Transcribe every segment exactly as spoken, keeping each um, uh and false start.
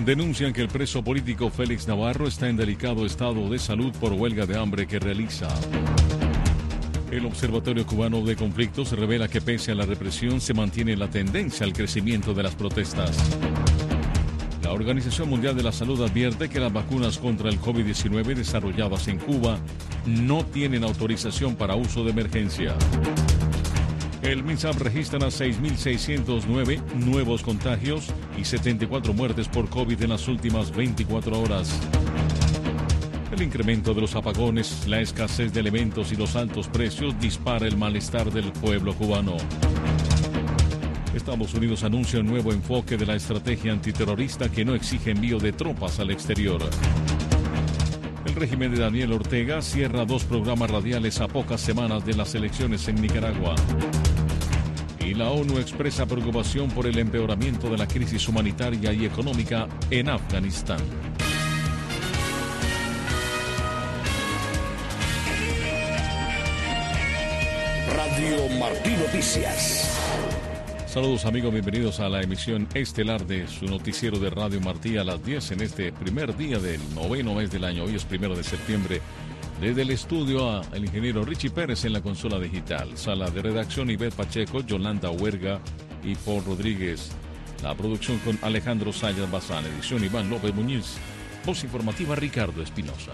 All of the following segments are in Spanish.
Denuncian que el preso político Félix Navarro está en delicado estado de salud por huelga de hambre que realiza. El Observatorio Cubano de Conflictos revela que pese a la represión se mantiene la tendencia al crecimiento de las protestas. La Organización Mundial de la Salud advierte que las vacunas contra el COVID diecinueve desarrolladas en Cuba no tienen autorización para uso de emergencia. El MINSAP registra seis mil seiscientos nueve nuevos contagios y setenta y cuatro muertes por COVID en las últimas veinticuatro horas. El incremento de los apagones, la escasez de elementos y los altos precios dispara el malestar del pueblo cubano. Estados Unidos anuncia un nuevo enfoque de la estrategia antiterrorista que no exige envío de tropas al exterior. El régimen de Daniel Ortega cierra dos programas radiales a pocas semanas de las elecciones en Nicaragua. Y la ONU expresa preocupación por el empeoramiento de la crisis humanitaria y económica en Afganistán. Radio Martí Noticias. Saludos amigos, bienvenidos a la emisión estelar de su noticiero de Radio Martí a las diez en este primer día del noveno mes del año. Hoy es primero de septiembre. Desde el estudio a el ingeniero Richie Pérez en la consola digital. Sala de redacción Ivette Pacheco, Yolanda Huerga y Paul Rodríguez. La producción con Alejandro Sayas Bazán. Edición Iván López Muñiz. Voz informativa Ricardo Espinosa.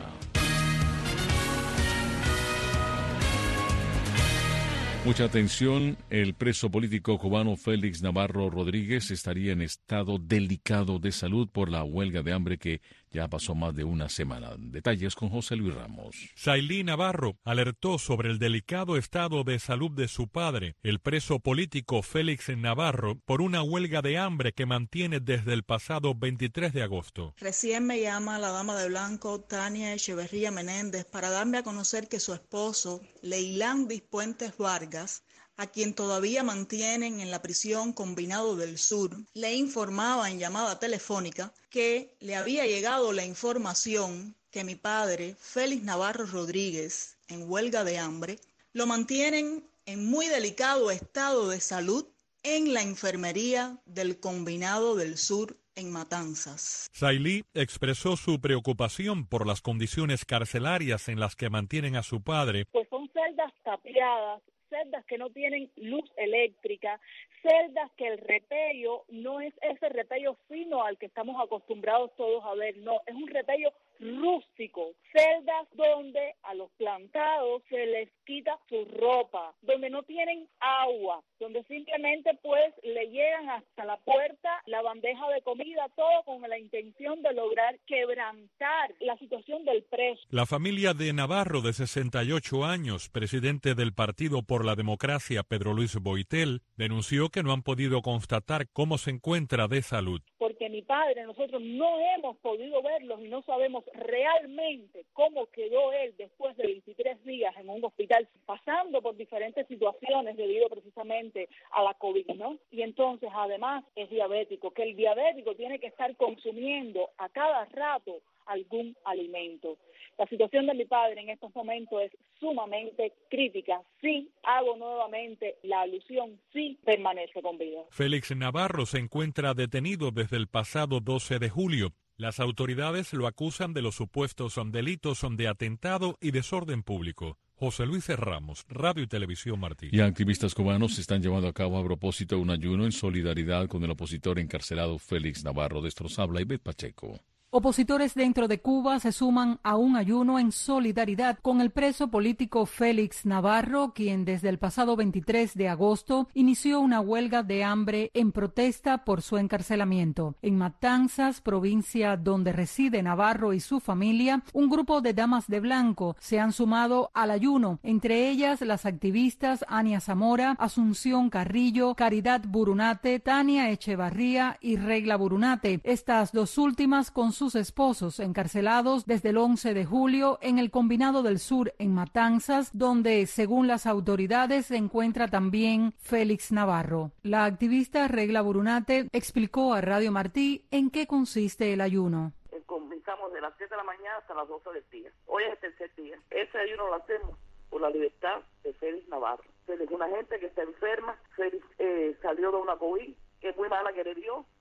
Mucha atención, el preso político cubano Félix Navarro Rodríguez estaría en estado delicado de salud por la huelga de hambre que ya pasó más de una semana. Detalles con José Luis Ramos. Sailí Navarro alertó sobre el delicado estado de salud de su padre, el preso político Félix Navarro, por una huelga de hambre que mantiene desde el pasado veintitrés de agosto. Recién me llama la dama de blanco, Tania Echeverría Menéndez, para darme a conocer que su esposo, Leilán Dispuentes Vargas, a quien todavía mantienen en la prisión Combinado del Sur, le informaba en llamada telefónica que le había llegado la información que mi padre, Félix Navarro Rodríguez, en huelga de hambre, lo mantienen en muy delicado estado de salud en la enfermería del Combinado del Sur en Matanzas. Sailí expresó su preocupación por las condiciones carcelarias en las que mantienen a su padre. Pues son celdas tapiadas, celdas que no tienen luz eléctrica, celdas que el repello no es ese repello fino al que estamos acostumbrados todos a ver, no, es un repello rústico, celdas donde a los plantados se les quita su ropa, donde no tienen agua, donde simplemente pues le llegan hasta la puerta la bandeja de comida, todo con la intención de lograr quebrantar la situación del preso. La familia de Navarro, de sesenta y ocho años, presidente del Partido por la Democracia, Pedro Luis Boitel, denunció que no han podido constatar cómo se encuentra de salud. Porque mi padre, nosotros no hemos podido verlos y no sabemos realmente cómo quedó él después de veintitrés días en un hospital, pasando por diferentes situaciones debido precisamente a la COVID, ¿no? Y entonces, además, es diabético, que el diabético tiene que estar consumiendo a cada rato algún alimento. La situación de mi padre en estos momentos es sumamente crítica. Sí, hago nuevamente la alusión, sí permanece con vida. Félix Navarro se encuentra detenido desde el pasado doce de julio. Las autoridades lo acusan de los supuestos delitos de atentado y desorden público. José Luis Ramos, Radio y Televisión Martí. Y activistas cubanos están llevando a cabo a propósito un ayuno en solidaridad con el opositor encarcelado Félix Navarro. De esto nos habla Ivette Pacheco. Opositores dentro de Cuba se suman a un ayuno en solidaridad con el preso político Félix Navarro, quien desde el pasado veintitrés de agosto inició una huelga de hambre en protesta por su encarcelamiento. En Matanzas, provincia donde reside Navarro y su familia, un grupo de damas de blanco se han sumado al ayuno, entre ellas las activistas Ania Zamora, Asunción Carrillo, Caridad Burunate, Tania Echevarría y Regla Burunate. Estas dos últimas con sus esposos encarcelados desde el once de julio en el Combinado del Sur en Matanzas, donde, según las autoridades, se encuentra también Félix Navarro. La activista Regla Burunate explicó a Radio Martí en qué consiste el ayuno. Comenzamos de las siete de la mañana hasta las doce del día. Hoy es el tercer día. Ese ayuno lo hacemos por la libertad de Félix Navarro. Félix es una gente que está enferma. Félix eh, salió de una COVID que es muy mala que le dio.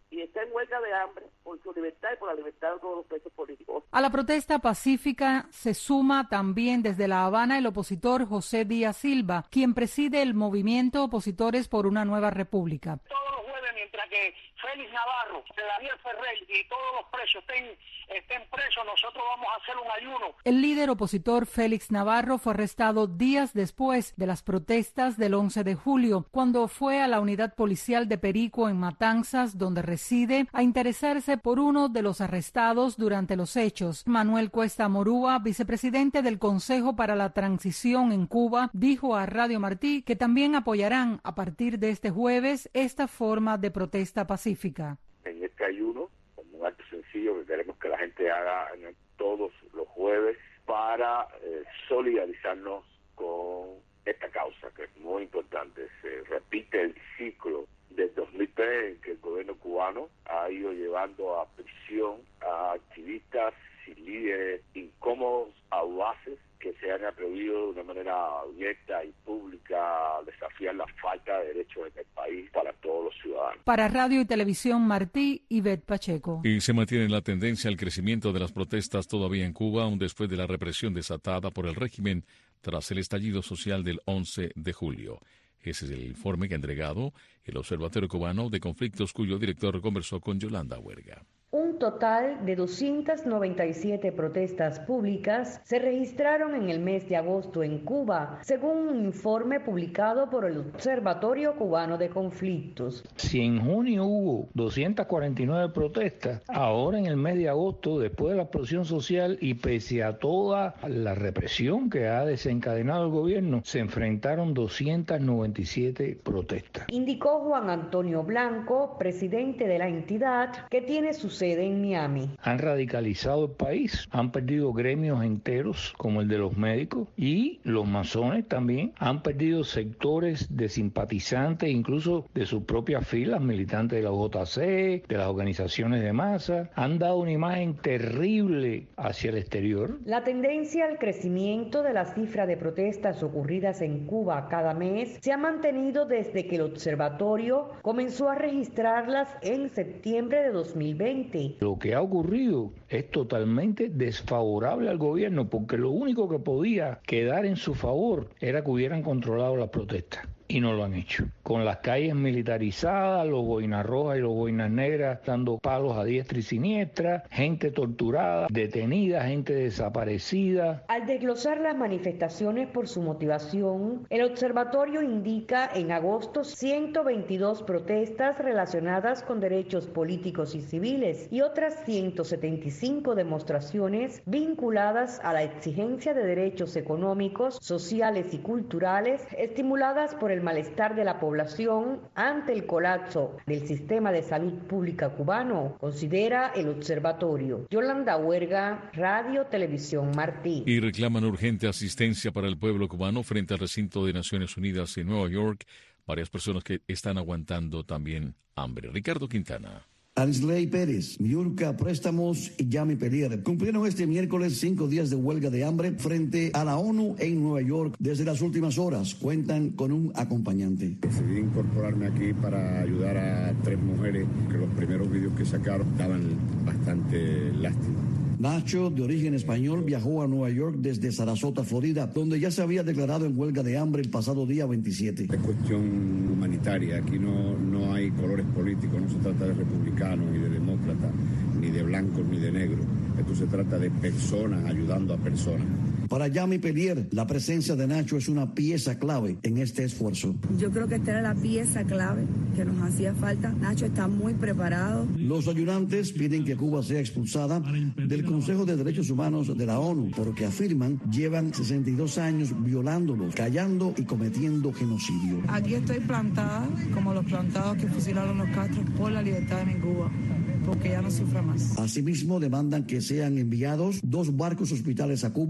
y está en huelga de hambre por su libertad y por la libertad de todos los presos políticos. A la protesta pacífica se suma también desde La Habana el opositor José Díaz Silva, quien preside el movimiento Opositores por una Nueva República. Todos los jueves, mientras que Félix Navarro, Daniel Ferrer y todos los presos estén, estén presos, nosotros vamos a hacer un ayuno. El líder opositor Félix Navarro fue arrestado días después de las protestas del once de julio, cuando fue a la unidad policial de Perico en Matanzas, donde reside, a interesarse por uno de los arrestados durante los hechos. Manuel Cuesta Morúa, vicepresidente del Consejo para la Transición en Cuba, dijo a Radio Martí que también apoyarán a partir de este jueves esta forma de protesta pacífica. En este ayuno, como un acto sencillo que queremos que la gente haga en todos los jueves para eh, solidarizarnos con esta causa, que es muy importante. Se repite el ciclo del dos mil tres en que el gobierno cubano ha ido llevando a prisión a activistas y líderes incómodos, audaces, que se han atrevido de una manera abierta y pública a desafiar la falta de derechos en el país para todos los ciudadanos. Para Radio y Televisión Martí, Ivette Pacheco. Y se mantiene la tendencia al crecimiento de las protestas todavía en Cuba, aún después de la represión desatada por el régimen tras el estallido social del once de julio. Ese es el informe que ha entregado el Observatorio Cubano de Conflictos, cuyo director conversó con Yolanda Huerga. Un total de doscientas noventa y siete protestas públicas se registraron en el mes de agosto en Cuba, según un informe publicado por el Observatorio Cubano de Conflictos. Si en junio hubo doscientas cuarenta y nueve protestas, ahora en el mes de agosto, después de la explosión social y pese a toda la represión que ha desencadenado el gobierno, se enfrentaron doscientas noventa y siete protestas. Indicó Juan Antonio Blanco, presidente de la entidad, que tiene su sede en Miami. Han radicalizado el país, han perdido gremios enteros como el de los médicos y los masones también han perdido sectores de simpatizantes, incluso de sus propias filas, militantes de la U J C, de las organizaciones de masa, han dado una imagen terrible hacia el exterior. La tendencia al crecimiento de la cifra de protestas ocurridas en Cuba cada mes se ha mantenido desde que el observatorio comenzó a registrarlas en septiembre de dos mil veinte. Lo que ha ocurrido es totalmente desfavorable al gobierno, porque lo único que podía quedar en su favor era que hubieran controlado las protestas. Y no lo han hecho. Con las calles militarizadas, los boinas rojas y los boinas negras dando palos a diestra y siniestra, gente torturada, detenida, gente desaparecida. Al desglosar las manifestaciones por su motivación, el observatorio indica en agosto ciento veintidós protestas relacionadas con derechos políticos y civiles y otras ciento setenta y cinco demostraciones vinculadas a la exigencia de derechos económicos, sociales y culturales, estimuladas por el malestar de la población ante el colapso del sistema de salud pública cubano, considera el observatorio. Yolanda Huerga, Radio Televisión Martí. Y reclaman urgente asistencia para el pueblo cubano frente al recinto de Naciones Unidas en Nueva York. Varias personas que están aguantando también hambre. Ricardo Quintana. Arisley Pérez, Miurca Préstamos y Yami Pelier cumplieron este miércoles cinco días de huelga de hambre frente a la ONU en Nueva York. Desde las últimas horas cuentan con un acompañante. Decidí incorporarme aquí para ayudar a tres mujeres que los primeros vídeos que sacaron daban bastante lástima. Nacho, de origen español, viajó a Nueva York desde Sarasota, Florida, donde ya se había declarado en huelga de hambre el pasado día veintisiete. Es cuestión humanitaria, aquí no, no hay colores políticos, no se trata de republicanos, ni de demócratas, ni de blancos, ni de negros. Esto se trata de personas ayudando a personas. Para Yami Pelier, la presencia de Nacho es una pieza clave en este esfuerzo. Yo creo que esta era la pieza clave que nos hacía falta. Nacho está muy preparado. Los ayudantes piden que Cuba sea expulsada del Consejo de Derechos Humanos de la ONU, porque afirman llevan sesenta y dos años violándolos, callando y cometiendo genocidio. Aquí estoy plantada como los plantados que fusilaron los Castro por la libertad en Cuba, porque ya no sufra más. Asimismo, demandan que sean enviados dos barcos hospitales a Cuba porque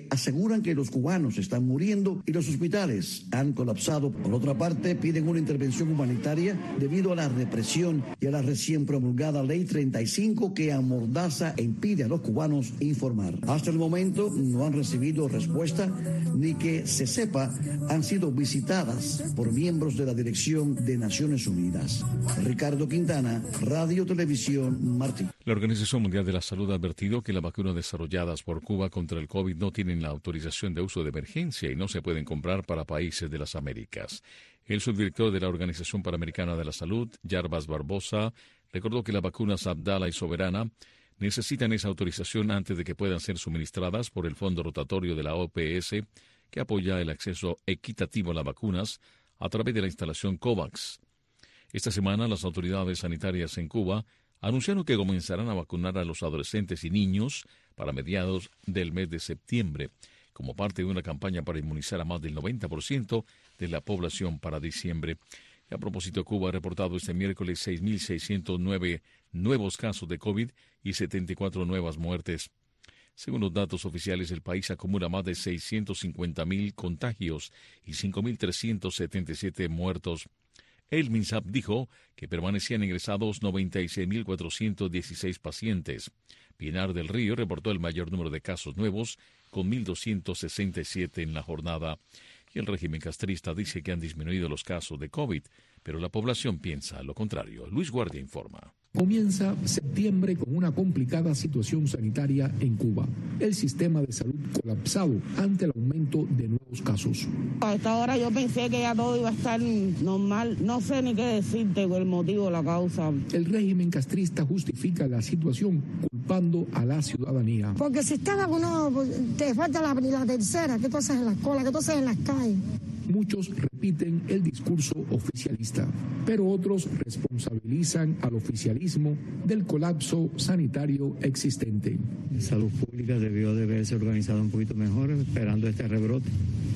que aseguran que los cubanos están muriendo y los hospitales han colapsado. Por otra parte, piden una intervención humanitaria debido a la represión y a la recién promulgada Ley treinta y cinco que amordaza e impide a los cubanos informar. Hasta el momento no han recibido respuesta ni que se sepa han sido visitadas por miembros de la Dirección de Naciones Unidas. Ricardo Quintana, Radio Televisión Martín. La Organización Mundial de la Salud ha advertido que las vacunas desarrolladas por Cuba contra el COVID no tienen la autorización de uso de emergencia y no se pueden comprar para países de las Américas. El subdirector de la Organización Panamericana de la Salud, Jarbas Barbosa, recordó que las vacunas Abdala y Soberana necesitan esa autorización antes de que puedan ser suministradas por el Fondo Rotatorio de la O P S, que apoya el acceso equitativo a las vacunas a través de la instalación COVAX. Esta semana, las autoridades sanitarias en Cuba anunciaron que comenzarán a vacunar a los adolescentes y niños para mediados del mes de septiembre, como parte de una campaña para inmunizar a más del noventa por ciento de la población para diciembre. Y a propósito, Cuba ha reportado este miércoles seis mil seiscientos nueve nuevos casos de COVID y setenta y cuatro nuevas muertes. Según los datos oficiales, el país acumula más de seiscientos cincuenta mil contagios y cinco mil trescientos setenta y siete muertos. El MINSAP dijo que permanecían ingresados noventa y seis mil cuatrocientos dieciséis pacientes. Pinar del Río reportó el mayor número de casos nuevos, con mil doscientos sesenta y siete en la jornada. Y el régimen castrista dice que han disminuido los casos de COVID, pero la población piensa lo contrario. Luis Guardia informa. Comienza septiembre con una complicada situación sanitaria en Cuba. El sistema de salud colapsado ante el aumento de nuevos casos. A esta hora yo pensé que ya todo iba a estar normal. No sé ni qué decirte el motivo, la causa. El régimen castrista justifica la situación culpando a la ciudadanía. Porque si estás vacunado, te falta la, la tercera. ¿Qué tú haces en la escuela? ¿Qué tú haces en las calles? Muchos repiten el discurso oficialista, pero otros responsabilizan al oficialismo del colapso sanitario existente. La salud pública debió de haberse organizado un poquito mejor, esperando este rebrote.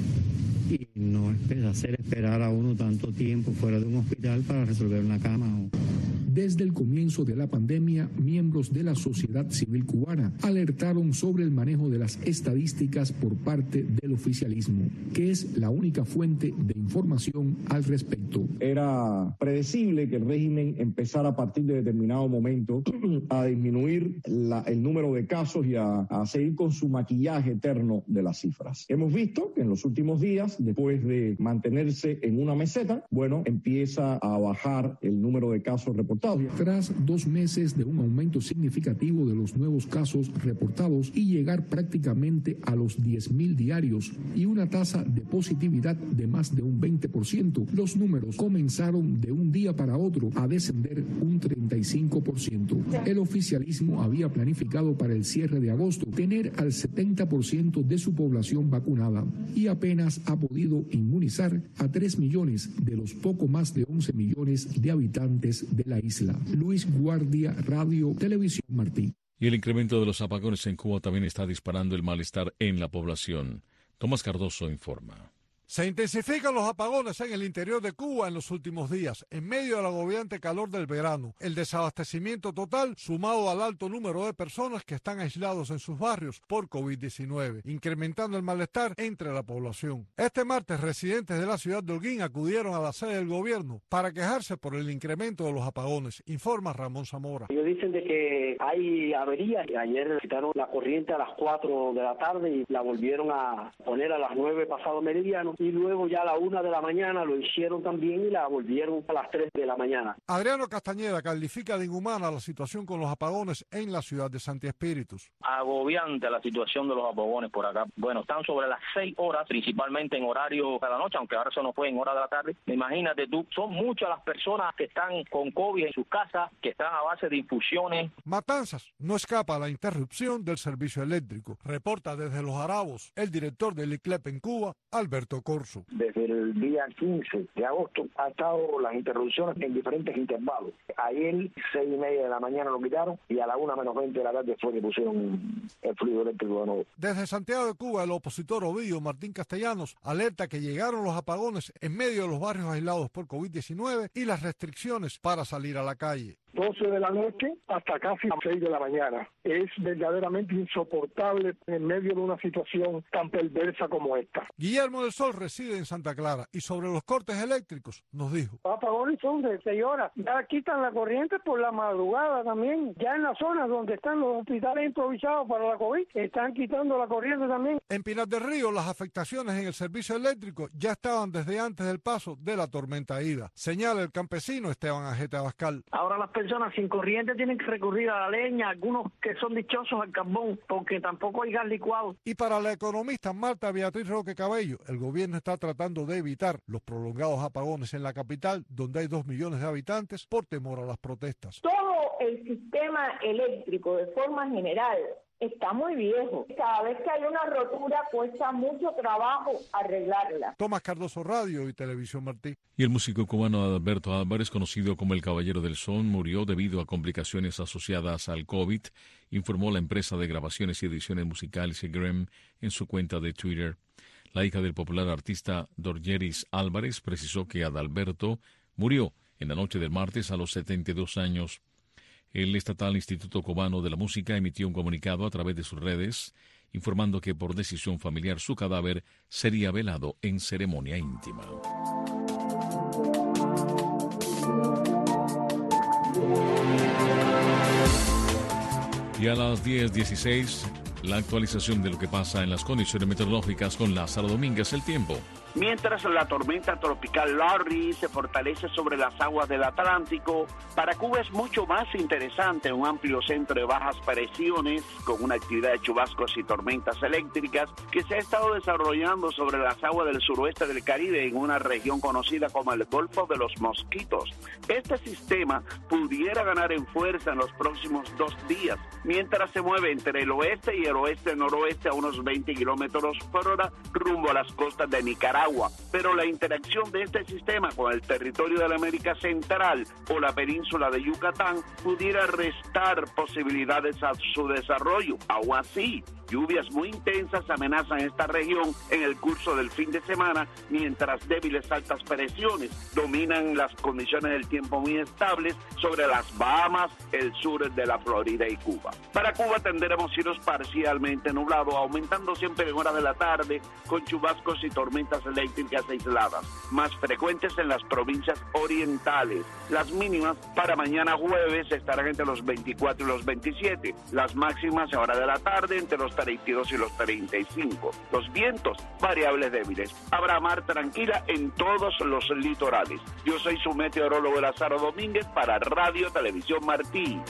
Y no hacer esperar a uno tanto tiempo fuera de un hospital para resolver una cama. Desde el comienzo de la pandemia, miembros de la sociedad civil cubana alertaron sobre el manejo de las estadísticas por parte del oficialismo, que es la única fuente de información al respecto. Era predecible que el régimen empezara a partir de determinado momento a disminuir la, el número de casos y a, a seguir con su maquillaje eterno de las cifras. Hemos visto que en los últimos días, después de mantenerse en una meseta, bueno, empieza a bajar el número de casos reportados. Tras dos meses de un aumento significativo de los nuevos casos reportados y llegar prácticamente a los diez mil diarios y una tasa de positividad de más de un veinte por ciento, los números comenzaron de un día para otro a descender un treinta y cinco por ciento. El oficialismo había planificado para el cierre de agosto tener al setenta por ciento de su población vacunada y apenas ha podido inmunizar a tres millones de los poco más de once millones de habitantes de la isla. Luis Guardia, Radio Televisión Martín. Y el incremento de los apagones en Cuba también está disparando el malestar en la población. Tomás Cardoso informa. Se intensifican los apagones en el interior de Cuba en los últimos días, en medio del agobiante calor del verano, el desabastecimiento total sumado al alto número de personas que están aislados en sus barrios por COVID diecinueve, incrementando el malestar entre la población. Este martes, residentes de la ciudad de Holguín acudieron a la sede del gobierno para quejarse por el incremento de los apagones, informa Ramón Zamora. Ellos dicen de que hay averías. Ayer quitaron la corriente a las cuatro de la tarde y la volvieron a poner a las nueve pasado meridiano. Y luego ya a la una de la mañana lo hicieron también y la volvieron a las tres de la mañana. Adriano Castañeda califica de inhumana la situación con los apagones en la ciudad de Santi Espíritus. Agobiante la situación de los apagones por acá. Bueno, están sobre las seis horas, principalmente en horario de la noche, aunque ahora eso no fue en hora de la tarde. Imagínate tú, son muchas las personas que están con COVID en sus casas, que están a base de infusiones. Matanzas no escapa a la interrupción del servicio eléctrico. Reporta desde Los Arabos el director del I C L E P en Cuba, Alberto Corso. Desde el día quince de agosto ha estado las interrupciones en diferentes intervalos. Ayer, seis y media de la mañana lo quitaron y a la una menos veinte de la tarde fue que pusieron el fluido eléctrico de nuevo. Desde Santiago de Cuba, el opositor Ovidio Martín Castellanos alerta que llegaron los apagones en medio de los barrios aislados por COVID diecinueve y las restricciones para salir a la calle. doce de la noche hasta casi las seis de la mañana. Es verdaderamente insoportable en medio de una situación tan perversa como esta. Guillermo del Sol reside en Santa Clara y sobre los cortes eléctricos nos dijo: apagones son de seis horas. Ya quitan la corriente por la madrugada también. Ya en las zonas donde están los hospitales improvisados para la COVID, están quitando la corriente también. En Pinar del Río, las afectaciones en el servicio eléctrico ya estaban desde antes del paso de la tormenta Ida, señala el campesino Esteban Ajete Abascal. Ahora las personas sin corriente tienen que recurrir a la leña, algunos que son dichosos al carbón, porque tampoco hay gas licuado. Y para la economista Marta Beatriz Roque Cabello, el gobierno está tratando de evitar los prolongados apagones en la capital, donde hay dos millones de habitantes, por temor a las protestas. Todo el sistema eléctrico, de forma general, está muy viejo. Cada vez que hay una rotura cuesta mucho trabajo arreglarla. Tomás Cardoso, Radio y Televisión Martí. Y el músico cubano Adalberto Álvarez, conocido como el Caballero del Son, murió debido a complicaciones asociadas al COVID, informó la empresa de grabaciones y ediciones musicales Grem en su cuenta de Twitter. La hija del popular artista Dorgeris Álvarez precisó que Adalberto murió en la noche del martes a los setenta y dos años. El Estatal Instituto Cubano de la Música emitió un comunicado a través de sus redes informando que por decisión familiar su cadáver sería velado en ceremonia íntima. Y a las diez dieciséis, la actualización de lo que pasa en las condiciones meteorológicas con Lázaro Domínguez. El tiempo. Mientras la tormenta tropical Larry se fortalece sobre las aguas del Atlántico, para Cuba es mucho más interesante un amplio centro de bajas presiones con una actividad de chubascos y tormentas eléctricas que se ha estado desarrollando sobre las aguas del suroeste del Caribe en una región conocida como el Golfo de los Mosquitos. Este sistema pudiera ganar en fuerza en los próximos dos días, mientras se mueve entre el oeste y el oeste-noroeste a unos veinte kilómetros por hora rumbo a las costas de Nicaragua. Pero la interacción de este sistema con el territorio de la América Central o la península de Yucatán pudiera restar posibilidades a su desarrollo. Aún así, lluvias muy intensas amenazan esta región en el curso del fin de semana, mientras débiles altas presiones dominan las condiciones del tiempo muy estables sobre las Bahamas, el sur de la Florida y Cuba. Para Cuba tendremos cielos parcialmente nublados, aumentando siempre en horas de la tarde, con chubascos y tormentas eléctricas aisladas, más frecuentes en las provincias orientales. Las mínimas para mañana jueves estarán entre los veinticuatro y los veintisiete, las máximas en horas de la tarde entre los treinta y dos y los treinta y cinco. Los vientos variables débiles. Habrá mar tranquila en todos los litorales. Yo soy su meteorólogo Lázaro Domínguez para Radio Televisión Martí.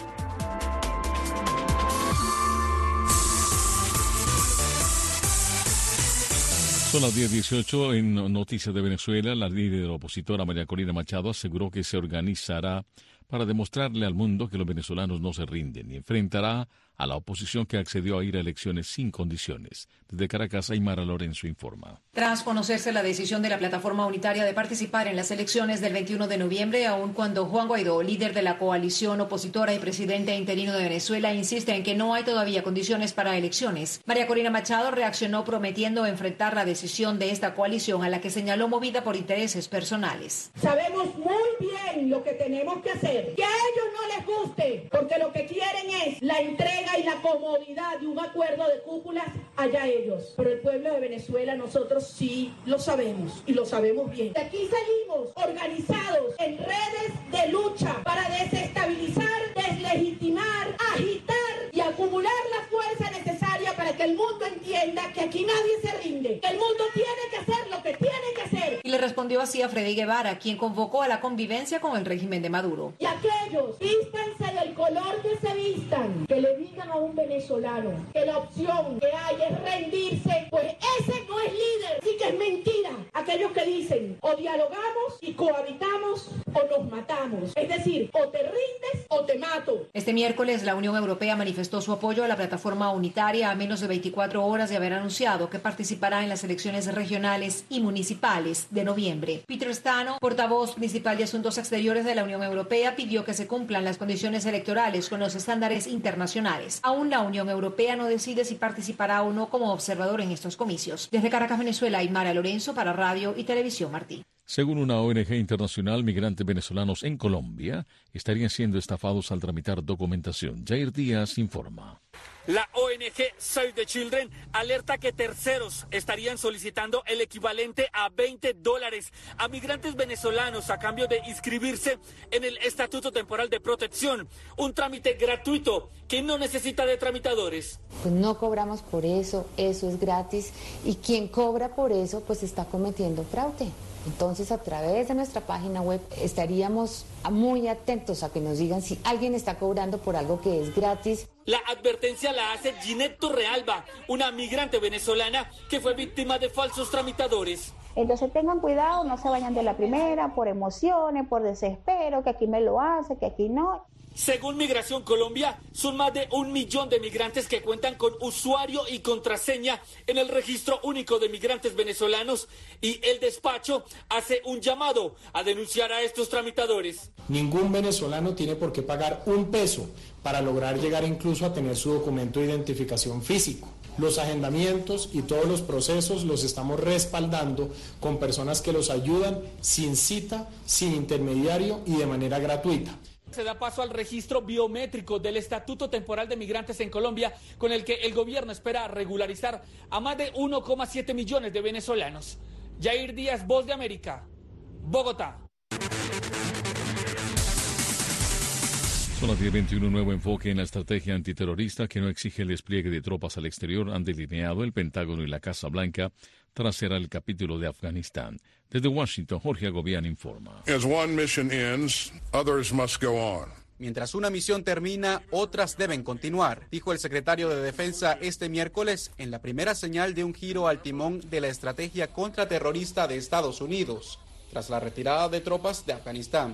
Son las diez dieciocho. En Noticias de Venezuela, la líder de la opositora María Corina Machado aseguró que se organizará para demostrarle al mundo que los venezolanos no se rinden y enfrentará a la oposición que accedió a ir a elecciones sin condiciones. Desde Caracas, Aymara Lorenzo informa. Tras conocerse la decisión de la plataforma unitaria de participar en las elecciones del veintiuno de noviembre, aun cuando Juan Guaidó, líder de la coalición opositora y presidente interino de Venezuela, insiste en que no hay todavía condiciones para elecciones, María Corina Machado reaccionó prometiendo enfrentar la decisión de esta coalición, a la que señaló movida por intereses personales. Sabemos muy bien lo que tenemos que hacer, que a ellos no les guste, porque lo que quieren es la entrega y la comodidad de un acuerdo de cúpulas, allá ellos. Pero el pueblo de Venezuela, nosotros sí lo sabemos y lo sabemos bien. De aquí salimos organizados en redes de lucha para desestabilizar, deslegitimar, agitar y acumular la fuerza necesaria para que el mundo entienda que aquí nadie se rinde, que el mundo tiene que hacer lo que tiene que hacer. Y le respondió así a Freddy Guevara, quien convocó a la convivencia con el régimen de Maduro. Y aquellos, vístanse del color que se vistan, que le digan a un venezolano que la opción que hay es rendirse, pues ese no es líder, sí que es mentira. Aquellos que dicen o dialogamos y cohabitamos o nos matamos, es decir, o te rindes o te mato. Este miércoles la Unión Europea manifestó su apoyo a la plataforma unitaria a menos de veinticuatro horas de haber anunciado que participará en las elecciones regionales y municipales de noviembre. Peter Stano, portavoz principal de Asuntos Exteriores de la Unión Europea, pidió que se cumplan las condiciones electorales con los estándares internacionales. Aún la Unión Europea no decide si participará o no como observador en estos comicios. Desde Caracas, Venezuela, Aymara Lorenzo para Radio y Televisión Martí. Según una O N G internacional, migrantes venezolanos en Colombia estarían siendo estafados al tramitar documentación. Jair Díaz informa. La O N G Save the Children alerta que terceros estarían solicitando el equivalente a veinte dólares a migrantes venezolanos a cambio de inscribirse en el Estatuto Temporal de Protección, un trámite gratuito que no necesita de tramitadores. Pues no cobramos por eso, eso es gratis, y quien cobra por eso pues está cometiendo fraude. Entonces, a través de nuestra página web estaríamos muy atentos a que nos digan si alguien está cobrando por algo que es gratis. La advertencia la hace Ginette Torrealba, una migrante venezolana que fue víctima de falsos tramitadores. Entonces tengan cuidado, no se vayan de la primera por emociones, por desespero, que aquí me lo hace, que aquí no. Según Migración Colombia, son más de un millón de migrantes que cuentan con usuario y contraseña en el Registro Único de Migrantes Venezolanos, y el despacho hace un llamado a denunciar a estos tramitadores. Ningún venezolano tiene por qué pagar un peso para lograr llegar incluso a tener su documento de identificación físico. Los agendamientos y todos los procesos los estamos respaldando con personas que los ayudan sin cita, sin intermediario y de manera gratuita. Se da paso al registro biométrico del Estatuto Temporal de Migrantes en Colombia, con el que el gobierno espera regularizar a más de uno coma siete millones de venezolanos. Jair Díaz, Voz de América, Bogotá. Son las diez veintiuno. Un nuevo enfoque en la estrategia antiterrorista que no exige el despliegue de tropas al exterior han delineado el Pentágono y la Casa Blanca tras cerrar el capítulo de Afganistán. Desde Washington, Jorge Agobián informa. As one mission ends, others must go on. Mientras una misión termina, otras deben continuar, dijo el secretario de Defensa este miércoles en la primera señal de un giro al timón de la estrategia contraterrorista de Estados Unidos, tras la retirada de tropas de Afganistán.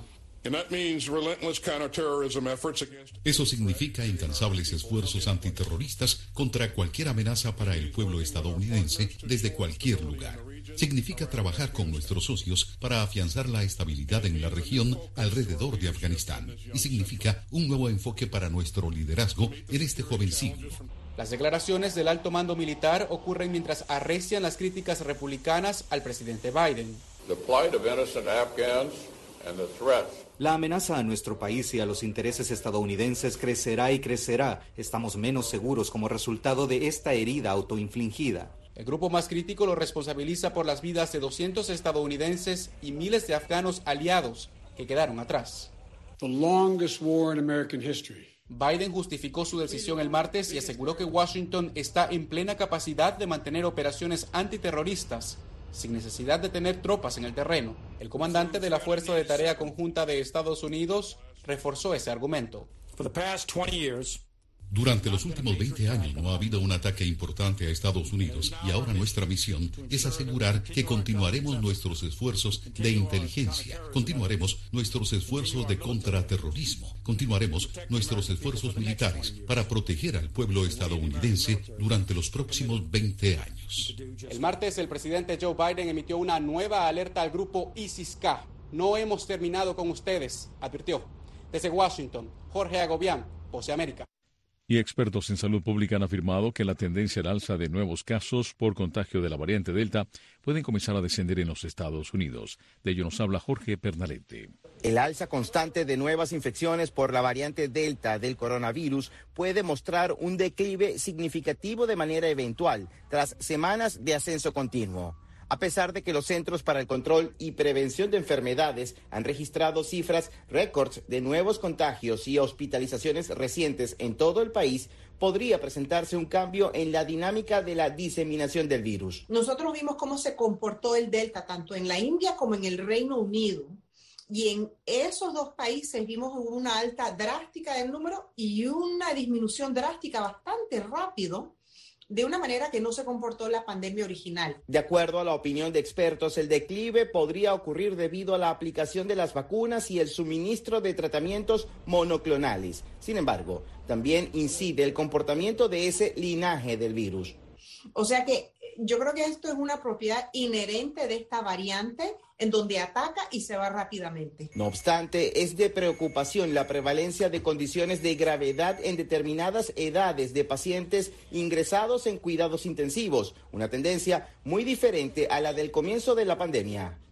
Eso significa incansables esfuerzos antiterroristas contra cualquier amenaza para el pueblo estadounidense desde cualquier lugar. Significa trabajar con nuestros socios para afianzar la estabilidad en la región alrededor de Afganistán. Y significa un nuevo enfoque para nuestro liderazgo en este joven siglo. Las declaraciones del alto mando militar ocurren mientras arrecian las críticas republicanas al presidente Biden. The plight of innocent Afghans and the threats. La amenaza a nuestro país y a los intereses estadounidenses crecerá y crecerá. Estamos menos seguros como resultado de esta herida autoinfligida. El grupo más crítico lo responsabiliza por las vidas de doscientos estadounidenses y miles de afganos aliados que quedaron atrás. The longest war in American history. Biden justificó su decisión el martes y aseguró que Washington está en plena capacidad de mantener operaciones antiterroristas sin necesidad de tener tropas en el terreno. El comandante de la Fuerza de Tarea Conjunta de Estados Unidos reforzó ese argumento. For the past twenty years, Durante los últimos veinte años no ha habido un ataque importante a Estados Unidos y ahora nuestra misión es asegurar que continuaremos nuestros esfuerzos de inteligencia, continuaremos nuestros esfuerzos de contraterrorismo, continuaremos nuestros esfuerzos militares para proteger al pueblo estadounidense durante los próximos veinte años. El martes el presidente Joe Biden emitió una nueva alerta al grupo ISIS-K. No hemos terminado con ustedes, advirtió. Desde Washington, Jorge Agobián, Voz de América. Y expertos en salud pública han afirmado que la tendencia al alza de nuevos casos por contagio de la variante Delta pueden comenzar a descender en los Estados Unidos. De ello nos habla Jorge Pernalete. El alza constante de nuevas infecciones por la variante Delta del coronavirus puede mostrar un declive significativo de manera eventual tras semanas de ascenso continuo. A pesar de que los Centros para el Control y Prevención de Enfermedades han registrado cifras récords de nuevos contagios y hospitalizaciones recientes en todo el país, podría presentarse un cambio en la dinámica de la diseminación del virus. Nosotros vimos cómo se comportó el Delta tanto en la India como en el Reino Unido. Y en esos dos países vimos una alta drástica del número y una disminución drástica bastante rápido, de una manera que no se comportó la pandemia original. De acuerdo a la opinión de expertos, el declive podría ocurrir debido a la aplicación de las vacunas y el suministro de tratamientos monoclonales. Sin embargo, también incide el comportamiento de ese linaje del virus. O sea que yo creo que esto es una propiedad inherente de esta variante, en donde ataca y se va rápidamente. No obstante, es de preocupación la prevalencia de condiciones de gravedad en determinadas edades de pacientes ingresados en cuidados intensivos, una tendencia muy diferente a la del comienzo de la pandemia.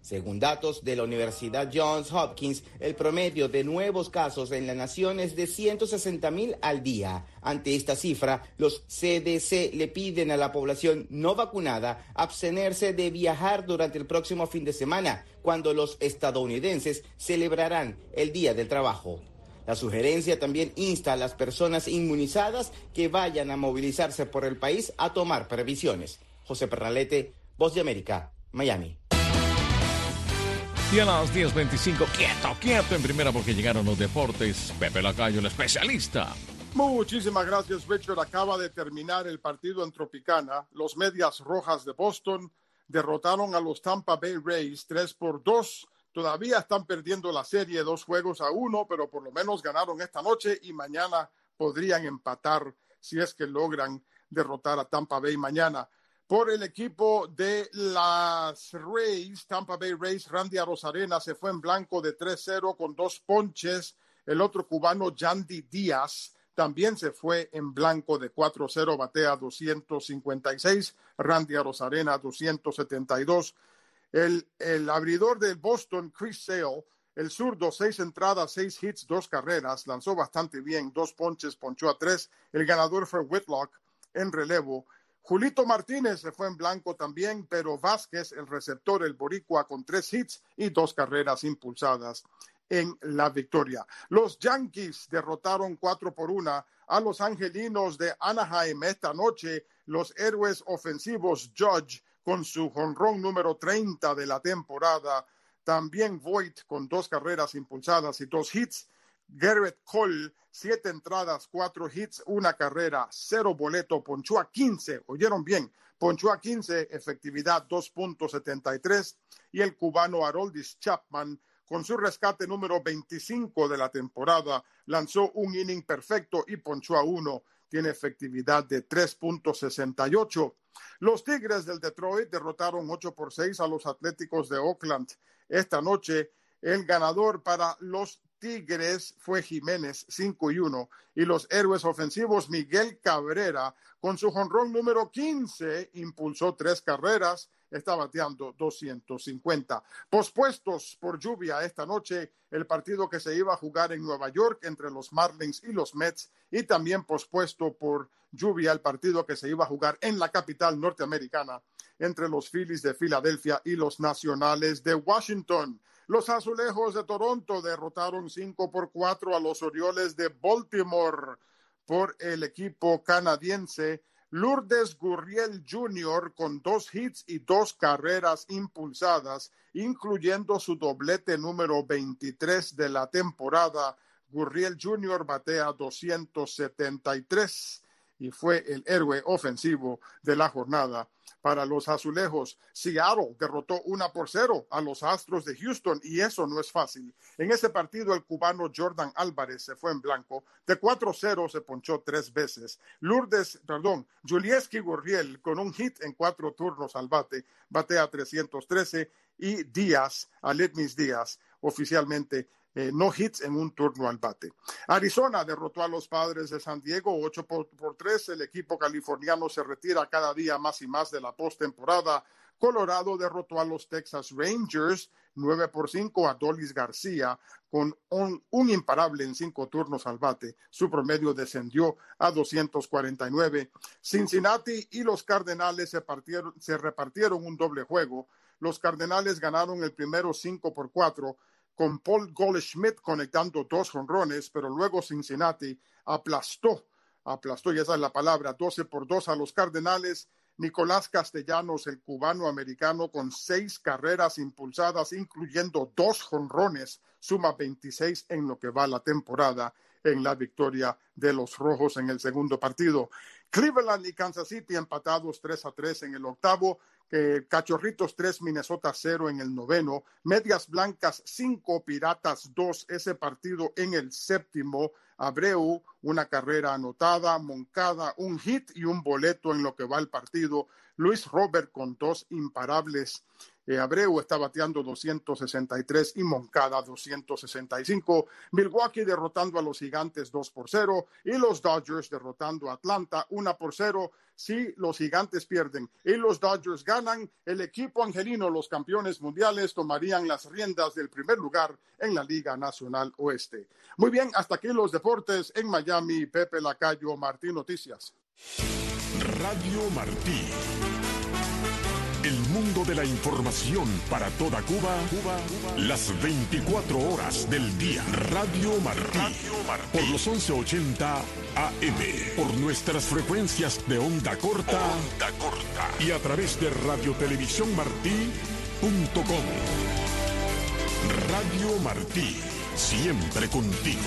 Según datos de la Universidad Johns Hopkins, el promedio de nuevos casos en la nación es de ciento sesenta mil al día. Ante esta cifra, los C D C le piden a la población no vacunada abstenerse de viajar durante el próximo fin de semana, cuando los estadounidenses celebrarán el Día del Trabajo. La sugerencia también insta a las personas inmunizadas que vayan a movilizarse por el país a tomar previsiones. José Pernalete, Voz de América, Miami. Y a las diez veinticinco, quieto, quieto en primera porque llegaron los deportes. Pepe Lacayo, el especialista. Muchísimas gracias, Richard. Acaba de terminar el partido en Tropicana. Los Medias Rojas de Boston derrotaron a los Tampa Bay Rays tres por dos. Todavía están perdiendo la serie dos juegos a uno, pero por lo menos ganaron esta noche y mañana podrían empatar si es que logran derrotar a Tampa Bay mañana. Por el equipo de las Rays, Tampa Bay Rays, Randy Arozarena se fue en blanco de tres cero con dos ponches. El otro cubano, Yandy Díaz, también se fue en blanco de cuatro cero, batea doscientos cincuenta y seis. Randy Arozarena, doscientos setenta y dos. El, el abridor del Boston, Chris Sale, el zurdo, seis entradas, seis hits, dos carreras, lanzó bastante bien, dos ponches, ponchó a tres. El ganador fue Whitlock en relevo. Julito Martínez se fue en blanco también, pero Vázquez, el receptor, el boricua, con tres hits y dos carreras impulsadas en la victoria. Los Yankees derrotaron cuatro por una a los angelinos de Anaheim esta noche. Los héroes ofensivos Judge con su jonrón número treinta de la temporada. También Voit con dos carreras impulsadas y dos hits. Garrett Cole, siete entradas, cuatro hits, una carrera, cero boleto, ponchó a quince, oyeron bien, ponchó a quince, efectividad dos punto setenta y tres, y el cubano Aroldis Chapman, con su rescate número veinticinco de la temporada, lanzó un inning perfecto y ponchó a uno, tiene efectividad de tres punto sesenta y ocho. Los Tigres del Detroit derrotaron ocho por seis a los Atléticos de Oakland. Esta noche, el ganador para los Tigres fue Jiménez, cinco y uno, y los héroes ofensivos Miguel Cabrera, con su jonrón número quince, impulsó tres carreras, está bateando doscientos cincuenta. Pospuestos por lluvia esta noche, el partido que se iba a jugar en Nueva York entre los Marlins y los Mets, y también pospuesto por lluvia el partido que se iba a jugar en la capital norteamericana entre los Phillies de Filadelfia y los Nacionales de Washington. Los Azulejos de Toronto derrotaron cinco por cuatro a los Orioles de Baltimore. Por el equipo canadiense, Lourdes Gurriel junior con dos hits y dos carreras impulsadas, incluyendo su doblete número veintitrés de la temporada. Gurriel junior batea doscientos setenta y tres y fue el héroe ofensivo de la jornada. Para los azulejos, Seattle derrotó una por cero a los Astros de Houston y eso no es fácil. En ese partido el cubano Jordan Álvarez se fue en blanco. De cuatro cero se ponchó tres veces. Lourdes, perdón, Julieski Gurriel con un hit en cuatro turnos al bate, batea trescientos trece y Díaz, Aledmis Díaz, oficialmente Eh, no hits en un turno al bate. Arizona derrotó a los Padres de San Diego ocho por tres. El equipo californiano se retira cada día más y más de la postemporada. Colorado derrotó a los Texas Rangers nueve por cinco. A Dolis García con un, un imparable en cinco turnos al bate. Su promedio descendió a doscientos cuarenta y nueve. Cincinnati y los Cardenales se, partieron, se repartieron un doble juego. Los Cardenales ganaron el primero cinco por cuatro. Con Paul Goldschmidt conectando dos jonrones, pero luego Cincinnati aplastó, aplastó, y esa es la palabra, doce por dos a los Cardenales. Nicolás Castellanos, el cubano-americano, con seis carreras impulsadas, incluyendo dos jonrones, suma veintiséis en lo que va la temporada en la victoria de los Rojos en el segundo partido. Cleveland y Kansas City empatados tres a tres en el octavo. Eh, Cachorritos tres, Minnesota cero en el noveno. Medias Blancas cinco, Piratas dos. Ese partido en el séptimo. Abreu, una carrera anotada, Moncada, un hit y un boleto en lo que va el partido. Luis Robert con dos imparables. Eh, Abreu está bateando doscientos sesenta y tres y Moncada doscientos sesenta y cinco. Milwaukee derrotando a los Gigantes dos por cero y los Dodgers derrotando a Atlanta uno por cero. Si los Gigantes pierden y los Dodgers ganan, el equipo angelino, los campeones mundiales, tomarían las riendas del primer lugar en la Liga Nacional Oeste. Muy bien, hasta aquí los deportes en Miami. Pepe Lacayo, Martí Noticias. Radio Martí. El mundo de la información para toda Cuba, Cuba, Cuba, las veinticuatro horas del día. Radio Martí, Radio Martí. Por los once ochenta A M, por nuestras frecuencias de onda corta, onda corta y a través de radiotelevisiónmartí punto com. Radio Martí, siempre contigo.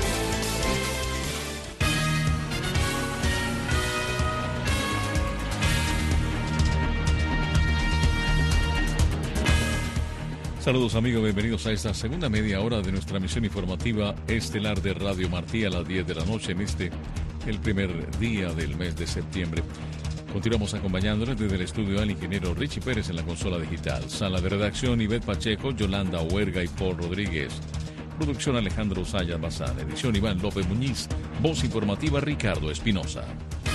Saludos amigos, bienvenidos a esta segunda media hora de nuestra misión informativa estelar de Radio Martí a las diez de la noche en este, el primer día del mes de septiembre. Continuamos acompañándoles desde el estudio al ingeniero Richie Pérez en la consola digital. Sala de redacción Ivette Pacheco, Yolanda Huerga y Paul Rodríguez. Producción Alejandro Sayas Bazán. Edición Iván López Muñiz. Voz informativa Ricardo Espinosa.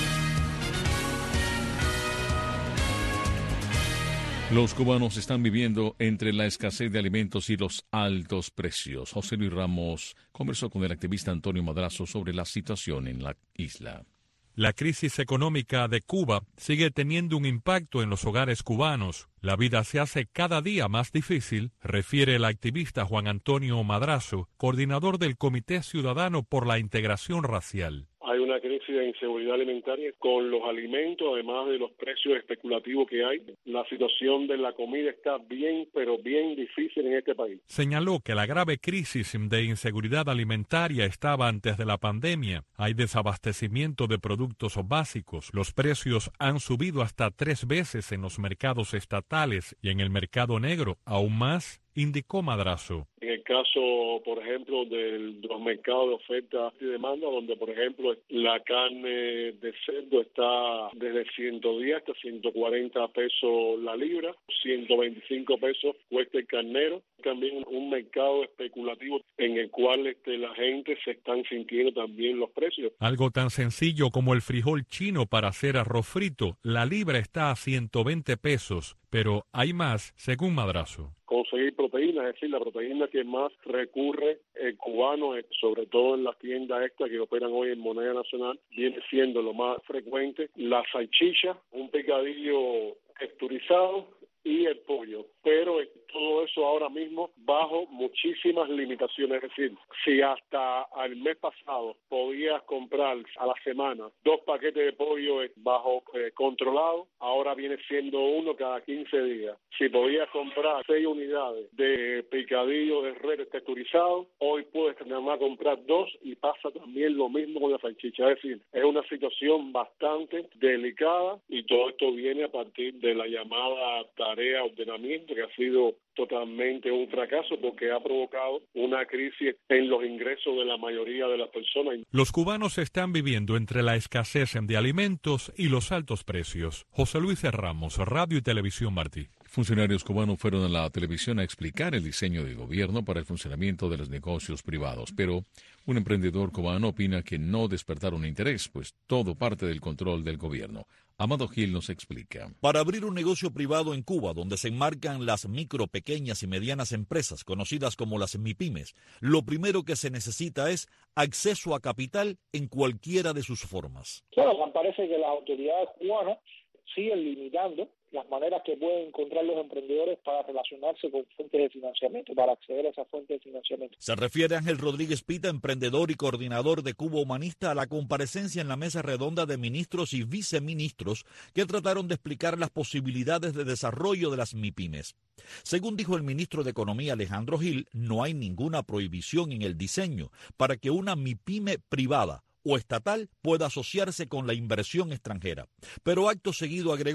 Los cubanos están viviendo entre la escasez de alimentos y los altos precios. José Luis Ramos conversó con el activista Antonio Madrazo sobre la situación en la isla. La crisis económica de Cuba sigue teniendo un impacto en los hogares cubanos. La vida se hace cada día más difícil, refiere el activista Juan Antonio Madrazo, coordinador del Comité Ciudadano por la Integración Racial. Hay una crisis de inseguridad alimentaria con los alimentos, además de los precios especulativos que hay. La situación de la comida está bien, pero bien difícil en este país. Señaló que la grave crisis de inseguridad alimentaria estaba antes de la pandemia. Hay desabastecimiento de productos básicos. Los precios han subido hasta tres veces en los mercados estatales y en el mercado negro, aún más, indicó Madrazo. En el caso, por ejemplo, de los mercados de oferta y demanda, donde, por ejemplo, la carne de cerdo está desde ciento diez hasta ciento cuarenta pesos la libra, ciento veinticinco pesos cuesta el carnero. También un mercado especulativo en el cual este, la gente se están sintiendo también los precios. Algo tan sencillo como el frijol chino para hacer arroz frito, la libra está a ciento veinte pesos, pero hay más, según Madrazo. Conseguir proteínas, es decir, la proteína que más recurre el cubano, sobre todo en las tiendas estas que operan hoy en moneda nacional, viene siendo lo más frecuente, la salchicha, un picadillo texturizado y el pollo, pero todo eso ahora mismo bajo muchísimas limitaciones, es decir, si hasta el mes pasado podías comprar a la semana dos paquetes de pollo bajo eh, controlado, ahora viene siendo uno cada quince días. Si podías comprar seis unidades de picadillo de res texturizado, hoy puedes nada más comprar dos y pasa también lo mismo con la salchicha, es decir, es una situación bastante delicada y todo esto viene a partir de la llamada tarea ordenamiento que ha sido totalmente un fracaso porque ha provocado una crisis en los ingresos de la mayoría de las personas. Los cubanos están viviendo entre la escasez de alimentos y los altos precios. José Luis Ramos, Radio y Televisión Martí. Funcionarios cubanos fueron a la televisión a explicar el diseño del gobierno para el funcionamiento de los negocios privados, pero un emprendedor cubano opina que no despertaron interés, pues todo parte del control del gobierno. Amado Gil nos explica. Para abrir un negocio privado en Cuba, donde se enmarcan las micro, pequeñas y medianas empresas, conocidas como las MIPYMES, lo primero que se necesita es acceso a capital en cualquiera de sus formas. Bueno, me parece que las autoridades cubanas siguen limitando las maneras que pueden encontrar los emprendedores para relacionarse con fuentes de financiamiento, para acceder a esas fuentes de financiamiento. Se refiere Ángel Rodríguez Pita, emprendedor y coordinador de Cuba Humanista, a la comparecencia en la mesa redonda de ministros y viceministros que trataron de explicar las posibilidades de desarrollo de las MIPYMES. Según dijo el ministro de Economía Alejandro Gil, no hay ninguna prohibición en el diseño para que una MIPYME privada o estatal pueda asociarse con la inversión extranjera. Pero acto seguido agregó,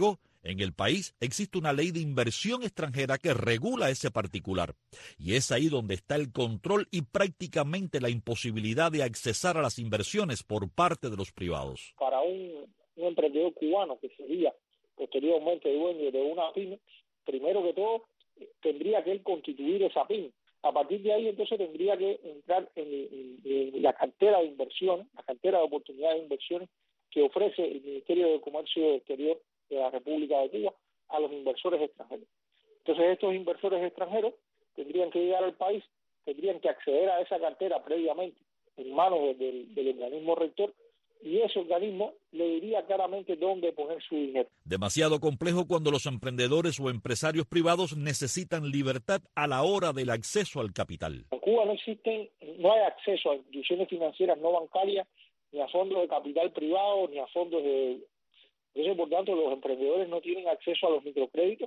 En el país existe una ley de inversión extranjera que regula ese particular, y es ahí donde está el control y prácticamente la imposibilidad de accesar a las inversiones por parte de los privados. Para un, un emprendedor cubano que sería posteriormente dueño de una pyme, primero que todo tendría que él constituir esa pyme. A partir de ahí entonces tendría que entrar en, en, en la cartera de inversiones, la cartera de oportunidades de inversiones que ofrece el Ministerio de Comercio Exterior de la República de Cuba a los inversores extranjeros. Entonces estos inversores extranjeros tendrían que llegar al país, tendrían que acceder a esa cartera previamente en manos de, de, del organismo rector, y ese organismo le diría claramente dónde poner su dinero. Demasiado complejo cuando los emprendedores o empresarios privados necesitan libertad a la hora del acceso al capital. En Cuba no existen, no hay acceso a instituciones financieras no bancarias, ni a fondos de capital privado, ni a fondos de... Entonces, por tanto, los emprendedores no tienen acceso a los microcréditos,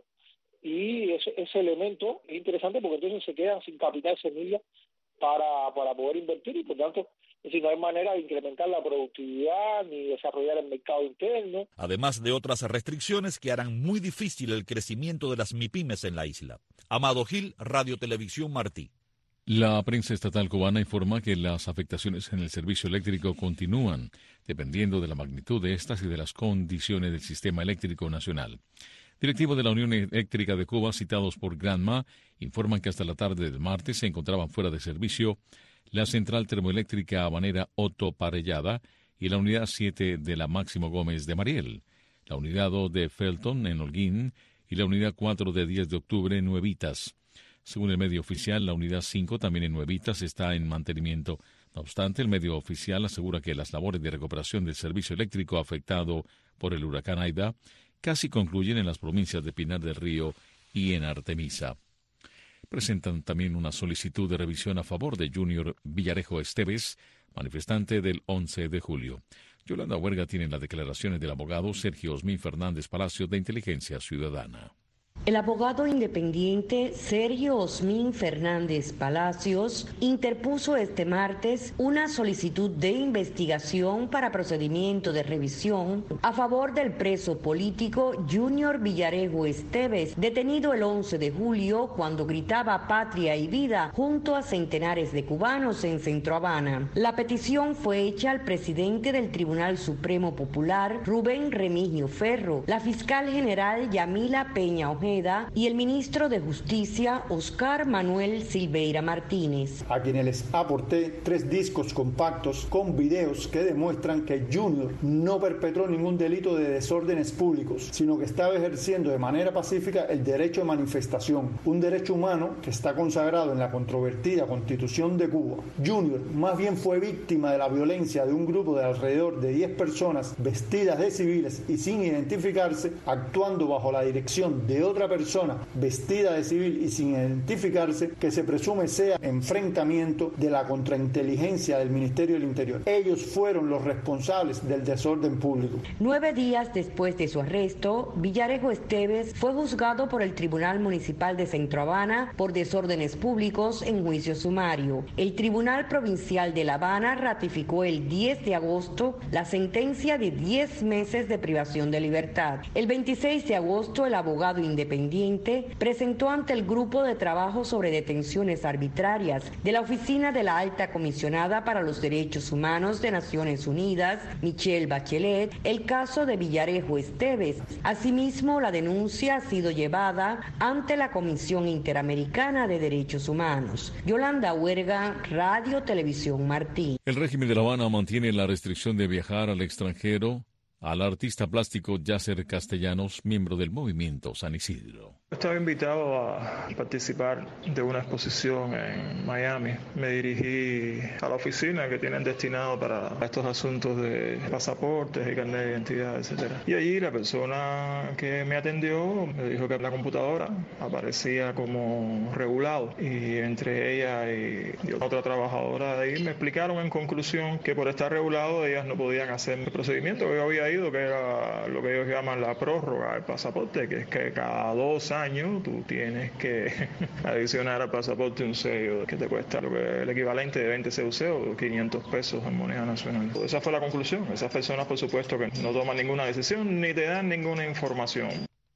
y ese, ese elemento es interesante porque entonces se quedan sin capital semilla para, para poder invertir, y por tanto, es decir, no hay manera de incrementar la productividad ni desarrollar el mercado interno. Además de otras restricciones que harán muy difícil el crecimiento de las MIPYMES en la isla. Amado Gil, Radio Televisión Martí. La prensa estatal cubana informa que las afectaciones en el servicio eléctrico continúan, dependiendo de la magnitud de estas y de las condiciones del sistema eléctrico nacional. Directivos de la Unión Eléctrica de Cuba, citados por Granma, informan que hasta la tarde del martes se encontraban fuera de servicio la central termoeléctrica habanera Otto Parellada y la unidad siete de la Máximo Gómez de Mariel, la unidad dos de Felton en Holguín y la unidad cuatro de diez de octubre en Nuevitas. Según el medio oficial, la unidad cinco, también en Nuevitas, está en mantenimiento. No obstante, el medio oficial asegura que las labores de recuperación del servicio eléctrico afectado por el huracán Aida casi concluyen en las provincias de Pinar del Río y en Artemisa. Presentan también una solicitud de revisión a favor de Junior Villarejo Esteves, manifestante del once de julio. Yolanda Huerga tiene las declaraciones del abogado Sergio Osmín Fernández Palacio de Inteligencia Ciudadana. El abogado independiente Sergio Osmín Fernández Palacios interpuso este martes una solicitud de investigación para procedimiento de revisión a favor del preso político Junior Villarejo Esteves, detenido el once de julio cuando gritaba patria y vida junto a centenares de cubanos en Centro Habana. La petición fue hecha al presidente del Tribunal Supremo Popular, Rubén Remigio Ferro, la fiscal general Yamila Peña Ojeda y el ministro de Justicia, Oscar Manuel Silveira Martínez. A quienes les aporté tres discos compactos con videos que demuestran que Junior no perpetró ningún delito de desórdenes públicos, sino que estaba ejerciendo de manera pacífica el derecho de manifestación, un derecho humano que está consagrado en la controvertida Constitución de Cuba. Junior más bien fue víctima de la violencia de un grupo de alrededor de diez personas vestidas de civiles y sin identificarse, actuando bajo la dirección de otra persona vestida de civil y sin identificarse, que se presume sea enfrentamiento de la contrainteligencia del Ministerio del Interior. Ellos fueron los responsables del desorden público. Nueve días después de su arresto, Villarejo Esteves fue juzgado por el Tribunal Municipal de Centro Habana por desórdenes públicos en juicio sumario. El Tribunal Provincial de La Habana ratificó el diez de agosto la sentencia de diez meses de privación de libertad. El veintiséis de agosto, el abogado independiente presentó ante el Grupo de Trabajo sobre Detenciones Arbitrarias de la Oficina de la Alta Comisionada para los Derechos Humanos de Naciones Unidas, Michelle Bachelet, el caso de Villarejo Esteves. Asimismo, la denuncia ha sido llevada ante la Comisión Interamericana de Derechos Humanos. Yolanda Huerga, Radio Televisión Martí. El régimen de La Habana mantiene la restricción de viajar al extranjero al artista plástico Yasser Castellanos, miembro del movimiento San Isidro. Estaba invitado a participar de una exposición en Miami. Me dirigí a la oficina que tienen destinado para estos asuntos de pasaportes y carnet de identidad, etcétera. Y allí la persona que me atendió me dijo que la computadora aparecía como regulado, y entre ella y otra trabajadora de ahí me explicaron en conclusión que por estar regulado ellas no podían hacer el procedimiento que yo había ido, que era lo que ellos llaman la prórroga del pasaporte, que es que cada dos años tú tienes que adicionar al pasaporte un sello que te cuesta lo que el equivalente de veinte C U C o quinientos pesos en moneda nacional. Esa fue la conclusión. Esas personas, por supuesto, que no toman ninguna decisión ni te dan ninguna información.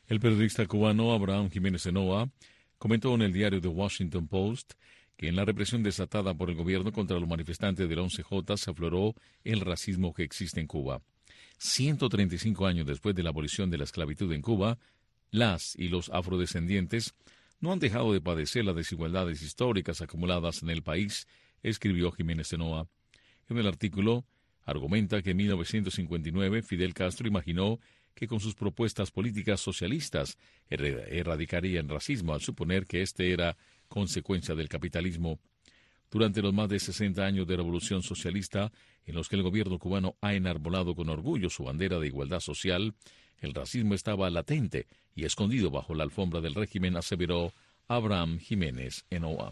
El periodista cubano Abraham Jiménez Enoa comentó en el diario The Washington Post que en la represión desatada por el gobierno contra los manifestantes del once J se afloró el racismo que existe en Cuba. ciento treinta y cinco años después de la abolición de la esclavitud en Cuba, las y los afrodescendientes no han dejado de padecer las desigualdades históricas acumuladas en el país, escribió Jiménez Enoa. En el artículo, argumenta que en mil novecientos cincuenta y nueve Fidel Castro imaginó que con sus propuestas políticas socialistas erradicaría el racismo al suponer que este era consecuencia del capitalismo. Durante los más de sesenta años de revolución socialista, en los que el gobierno cubano ha enarbolado con orgullo su bandera de igualdad social, el racismo estaba latente y escondido bajo la alfombra del régimen, aseveró Abraham Jiménez Enoa.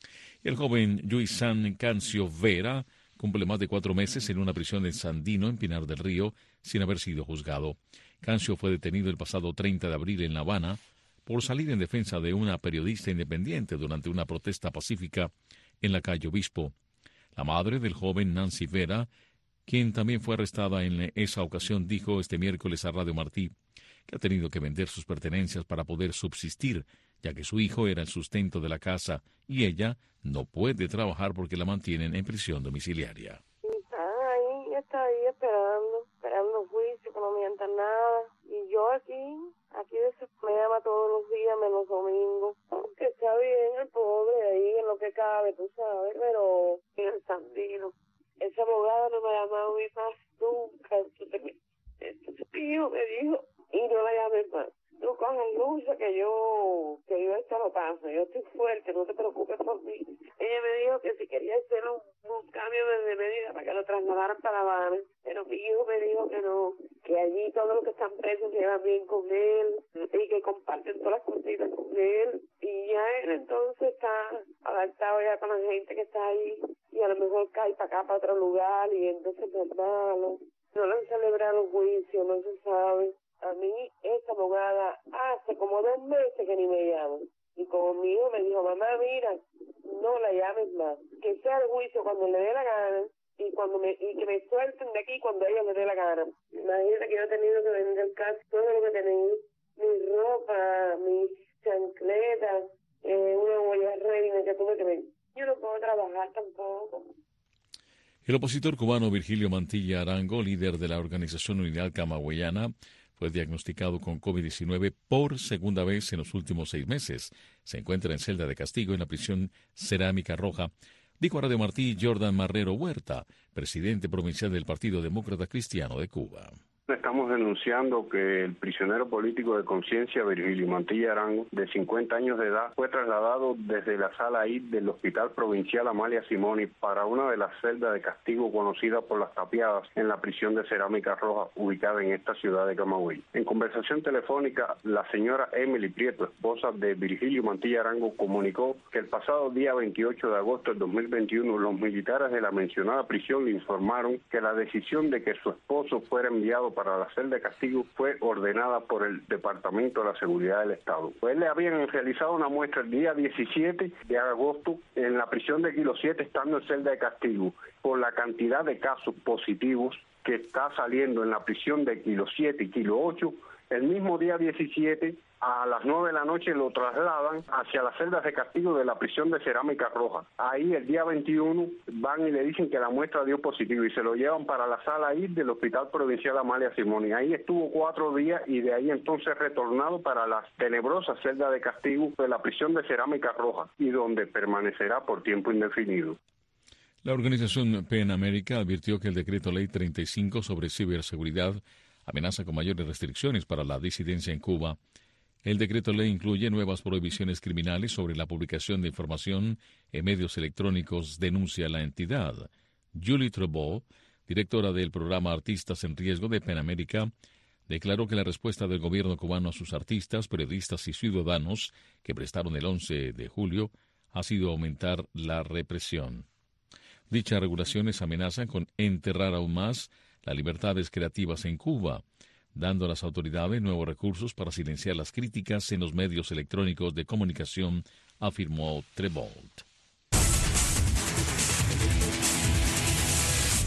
El joven Yuisan Cancio Vera cumple más de cuatro meses en una prisión en Sandino, en Pinar del Río, sin haber sido juzgado. Cancio fue detenido el pasado treinta de abril en La Habana por salir en defensa de una periodista independiente durante una protesta pacífica en la calle Obispo. La madre del joven, Nancy Vera, quien también fue arrestada en esa ocasión, dijo este miércoles a Radio Martí que ha tenido que vender sus pertenencias para poder subsistir, ya que su hijo era el sustento de la casa y ella no puede trabajar porque la mantienen en prisión domiciliaria. Está ahí, está ahí esperando, esperando juicio, que no mientan nada. Y yo aquí, aquí me llama todos los días, menos domingo. Aunque está bien el pobre ahí, en lo que cabe, tú sabes, pero en el Sandino. Esa abogada no me ha llamado mi más nunca. Entonces mi hijo me dijo, y no la llames más. Tú coges lucha que yo, que yo esto lo paso, yo estoy fuerte, no te preocupes por mí. Ella me dijo que si quería hacer un, un cambio de medida para que lo trasladaran para La Habana, pero mi hijo me dijo que no, que allí todos los que están presos se llevan bien con él y que comparten todas las cositas con él. Y ya él entonces está adaptado ya con la gente que está ahí y a lo mejor cae para acá, para otro lugar, y entonces es malo. No le han celebrado juicio, no se sabe. A mí, esta abogada hace como dos meses que ni me llama. Y como mi hijo me dijo, mamá, mira, no la llames más. Que sea el juicio cuando le dé la gana y cuando me y que me suelten de aquí cuando a ella le dé la gana. Imagínate que yo he tenido que vender casi todo lo que tenía. Mi ropa, mis chancletas, eh, una huella reina que tuve que vender. Yo no puedo trabajar tampoco. El opositor cubano Virgilio Mantilla Arango, líder de la organización Unidad Camagüeyana, fue diagnosticado con COVID diecinueve por segunda vez en los últimos seis meses. Se encuentra en celda de castigo en la prisión Cerámica Roja, dijo a Radio Martí Jordan Marrero Huerta, presidente provincial del Partido Demócrata Cristiano de Cuba. Estamos denunciando que el prisionero político de conciencia Virgilio Mantilla Arango, de cincuenta años de edad, fue trasladado desde la sala I del Hospital Provincial Amalia Simoni para una de las celdas de castigo conocida por las tapiadas en la prisión de Cerámica Roja, ubicada en esta ciudad de Camagüey. En conversación telefónica, la señora Emily Prieto, esposa de Virgilio Mantilla Arango, comunicó que el pasado día veintiocho de agosto del dos mil veintiuno, los militares de la mencionada prisión le informaron que la decisión de que su esposo fuera enviado para la celda de castigo fue ordenada por el Departamento de la Seguridad del Estado. Pues le habían realizado una muestra el día diecisiete de agosto en la prisión de Kilo siete, estando en celda de castigo. Por la cantidad de casos positivos que está saliendo en la prisión de Kilo siete y Kilo ocho, el mismo día diecisiete, a las nueve de la noche, lo trasladan hacia las celdas de castigo de la prisión de Cerámica Roja. Ahí el día veintiuno van y le dicen que la muestra dio positivo y se lo llevan para la sala I del Hospital Provincial Amalia Simoni. Ahí estuvo cuatro días y de ahí entonces retornado para las tenebrosas celdas de castigo de la prisión de Cerámica Roja, y donde permanecerá por tiempo indefinido. La organización PEN América advirtió que el decreto ley treinta y cinco sobre ciberseguridad amenaza con mayores restricciones para la disidencia en Cuba. El decreto ley incluye nuevas prohibiciones criminales sobre la publicación de información en medios electrónicos, denuncia la entidad. Julie Trebeau, directora del programa Artistas en Riesgo de PEN América, declaró que la respuesta del gobierno cubano a sus artistas, periodistas y ciudadanos que prestaron el once de julio ha sido aumentar la represión. Dichas regulaciones amenazan con enterrar aún más las libertades creativas en Cuba, dando a las autoridades nuevos recursos para silenciar las críticas en los medios electrónicos de comunicación, afirmó Trebeau.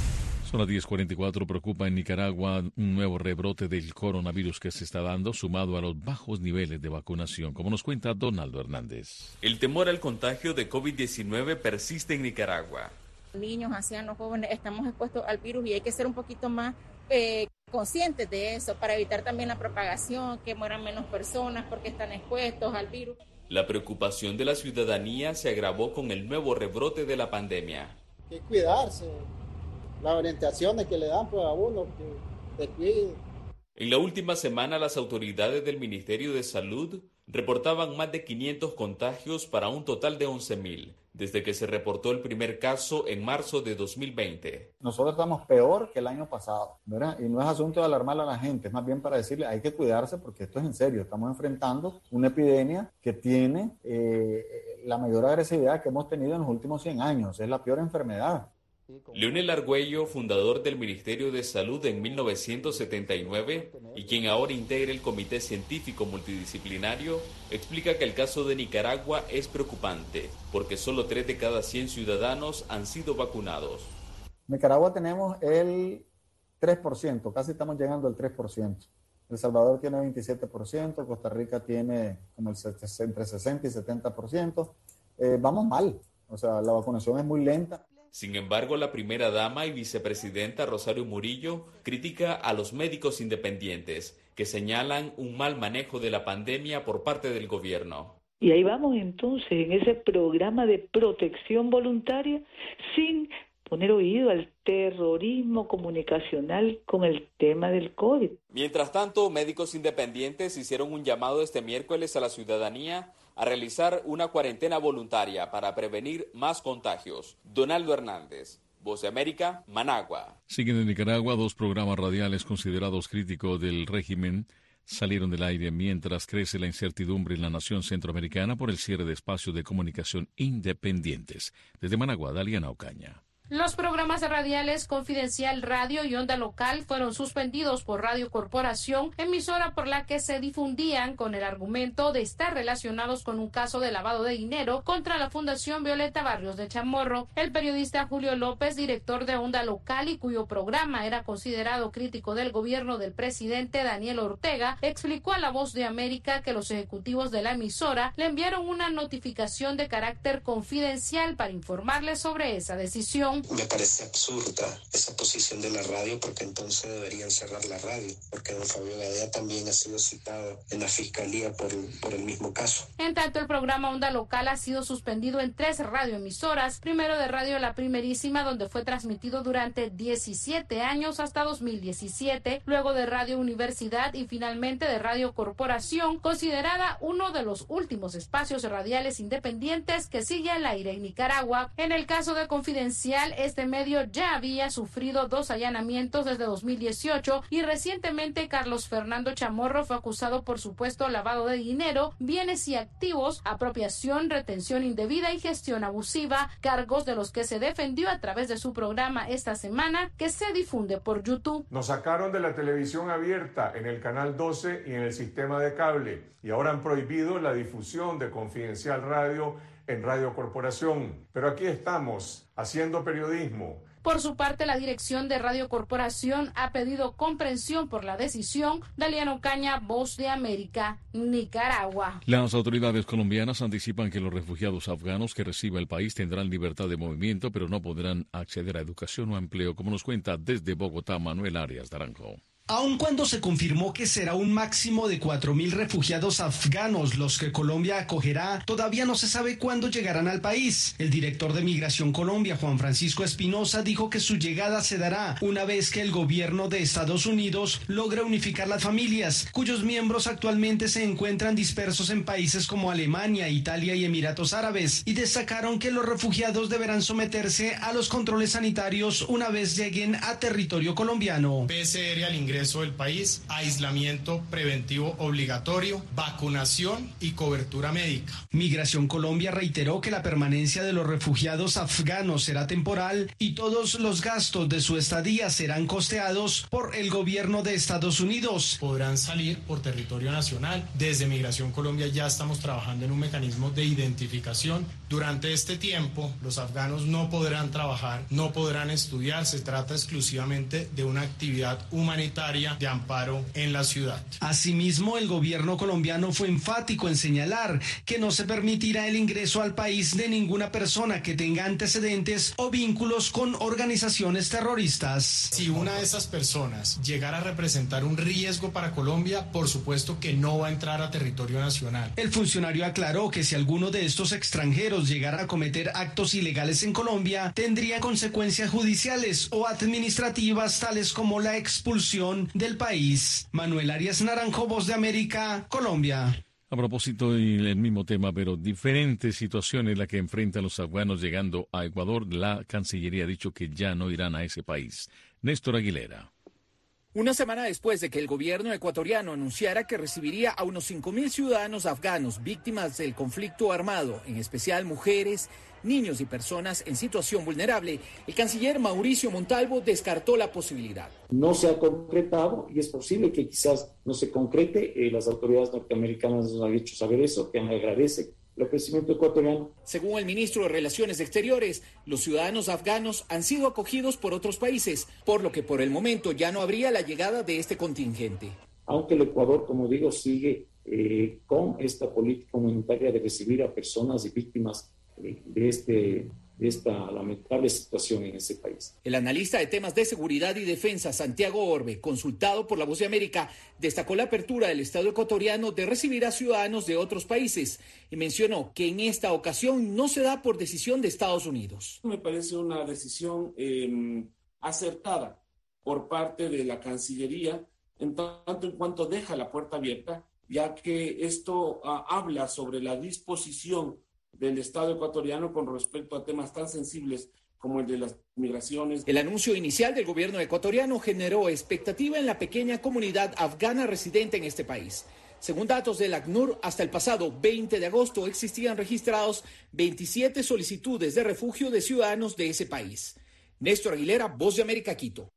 Son las diez cuarenta y cuatro. Preocupa en Nicaragua un nuevo rebrote del coronavirus que se está dando, sumado a los bajos niveles de vacunación, como nos cuenta Donaldo Hernández. El temor al contagio de COVID diecinueve persiste en Nicaragua. Niños, ancianos, jóvenes, estamos expuestos al virus y hay que ser un poquito más eh, conscientes de eso para evitar también la propagación, que mueran menos personas porque están expuestos al virus. La preocupación de la ciudadanía se agravó con el nuevo rebrote de la pandemia. Hay que cuidarse. Las orientaciones que le dan pues, a uno, que se cuide. En la última semana, las autoridades del Ministerio de Salud reportaban más de quinientos contagios para un total de once mil, desde que se reportó el primer caso en marzo de dos mil veinte. Nosotros estamos peor que el año pasado, ¿verdad? Y no es asunto de alarmar a la gente, es más bien para decirle hay que cuidarse porque esto es en serio. Estamos enfrentando una epidemia que tiene eh, la mayor agresividad que hemos tenido en los últimos cien años. Es la peor enfermedad. Leonel Argüello, fundador del Ministerio de Salud en mil novecientos setenta y nueve y quien ahora integra el Comité Científico Multidisciplinario, explica que el caso de Nicaragua es preocupante porque solo tres de cada cien ciudadanos han sido vacunados. En Nicaragua tenemos el tres por ciento, casi estamos llegando al tres por ciento. El Salvador tiene veintisiete por ciento, Costa Rica tiene como el entre sesenta y setenta por ciento. Eh, vamos mal, o sea, la vacunación es muy lenta. Sin embargo, la primera dama y vicepresidenta Rosario Murillo critica a los médicos independientes que señalan un mal manejo de la pandemia por parte del gobierno. Y ahí vamos entonces en ese programa de protección voluntaria sin poner oído al terrorismo comunicacional con el tema del COVID. Mientras tanto, médicos independientes hicieron un llamado este miércoles a la ciudadanía a realizar una cuarentena voluntaria para prevenir más contagios. Donaldo Hernández, Voz de América, Managua. Siguen en Nicaragua dos programas radiales considerados críticos del régimen salieron del aire mientras crece la incertidumbre en la nación centroamericana por el cierre de espacios de comunicación independientes. Desde Managua, Daliana Ocaña. Los programas radiales Confidencial Radio y Onda Local fueron suspendidos por Radio Corporación, emisora por la que se difundían con el argumento de estar relacionados con un caso de lavado de dinero contra la Fundación Violeta Barrios de Chamorro. El periodista Julio López, director de Onda Local y cuyo programa era considerado crítico del gobierno del presidente Daniel Ortega, explicó a La Voz de América que los ejecutivos de la emisora le enviaron una notificación de carácter confidencial para informarle sobre esa decisión. Me parece absurda esa posición de la radio porque entonces deberían cerrar la radio, porque don Fabio Gadea también ha sido citado en la fiscalía por, por el mismo caso. En tanto, el programa Onda Local ha sido suspendido en tres radioemisoras, primero de Radio La Primerísima, donde fue transmitido durante diecisiete años hasta dos mil diecisiete, luego de Radio Universidad y finalmente de Radio Corporación, considerada uno de los últimos espacios radiales independientes que sigue al aire en Nicaragua. En el caso de Confidencial, este medio ya había sufrido dos allanamientos desde dos mil dieciocho y recientemente Carlos Fernando Chamorro fue acusado por supuesto lavado de dinero, bienes y activos, apropiación, retención indebida y gestión abusiva, cargos de los que se defendió a través de su programa esta semana que se difunde por YouTube. Nos sacaron de la televisión abierta en el canal doce y en el sistema de cable y ahora han prohibido la difusión de Confidencial Radio en Radio Corporación. Pero aquí estamos, haciendo periodismo. Por su parte, la dirección de Radio Corporación ha pedido comprensión por la decisión. Daliana Ocaña, Voz de América, Nicaragua. Las autoridades colombianas anticipan que los refugiados afganos que reciba el país tendrán libertad de movimiento, pero no podrán acceder a educación o empleo, como nos cuenta desde Bogotá Manuel Arias Naranjo. Aun cuando se confirmó que será un máximo de cuatro mil refugiados afganos los que Colombia acogerá, todavía no se sabe cuándo llegarán al país. El director de Migración Colombia, Juan Francisco Espinosa, dijo que su llegada se dará una vez que el gobierno de Estados Unidos logre unificar las familias, cuyos miembros actualmente se encuentran dispersos en países como Alemania, Italia y Emiratos Árabes, y destacaron que los refugiados deberán someterse a los controles sanitarios una vez lleguen a territorio colombiano. P C R al ingreso ingreso del país, aislamiento preventivo obligatorio, vacunación y cobertura médica. Migración Colombia reiteró que la permanencia de los refugiados afganos será temporal y todos los gastos de su estadía serán costeados por el gobierno de Estados Unidos. Podrán salir por territorio nacional. Desde Migración Colombia ya estamos trabajando en un mecanismo de identificación. Durante este tiempo, los afganos no podrán trabajar, no podrán estudiar. Se trata exclusivamente de una actividad humanitaria de amparo en la ciudad. Asimismo, el gobierno colombiano fue enfático en señalar que no se permitirá el ingreso al país de ninguna persona que tenga antecedentes o vínculos con organizaciones terroristas. Si una de esas personas llegara a representar un riesgo para Colombia, por supuesto que no va a entrar a territorio nacional. El funcionario aclaró que si alguno de estos extranjeros llegara a cometer actos ilegales en Colombia, tendría consecuencias judiciales o administrativas tales como la expulsión del país. Manuel Arias Naranjo, Voz de América, Colombia. A propósito del mismo tema, pero diferentes situaciones la que enfrentan los afganos llegando a Ecuador, la Cancillería ha dicho que ya no irán a ese país. Néstor Aguilera. Una semana después de que el gobierno ecuatoriano anunciara que recibiría a unos cinco mil ciudadanos afganos víctimas del conflicto armado, en especial mujeres, niños y personas en situación vulnerable, el canciller Mauricio Montalvo descartó la posibilidad. No se ha concretado y es posible que quizás no se concrete. Eh, las autoridades norteamericanas nos han hecho saber eso, que agradece el ofrecimiento ecuatoriano. Según el ministro de Relaciones Exteriores, los ciudadanos afganos han sido acogidos por otros países, por lo que por el momento ya no habría la llegada de este contingente. Aunque el Ecuador, como digo, sigue eh, con esta política humanitaria de recibir a personas y víctimas eh, de este de esta lamentable situación en ese país. El analista de temas de seguridad y defensa, Santiago Orbe, consultado por La Voz de América, destacó la apertura del Estado ecuatoriano de recibir a ciudadanos de otros países y mencionó que en esta ocasión no se da por decisión de Estados Unidos. Me parece una decisión eh, acertada por parte de la Cancillería, en tanto en cuanto deja la puerta abierta, ya que esto uh, habla sobre la disposición del Estado ecuatoriano con respecto a temas tan sensibles como el de las migraciones. El anuncio inicial del gobierno ecuatoriano generó expectativa en la pequeña comunidad afgana residente en este país. Según datos del ACNUR, hasta el pasado veinte de agosto existían registrados veintisiete solicitudes de refugio de ciudadanos de ese país. Néstor Aguilera, Voz de América, Quito.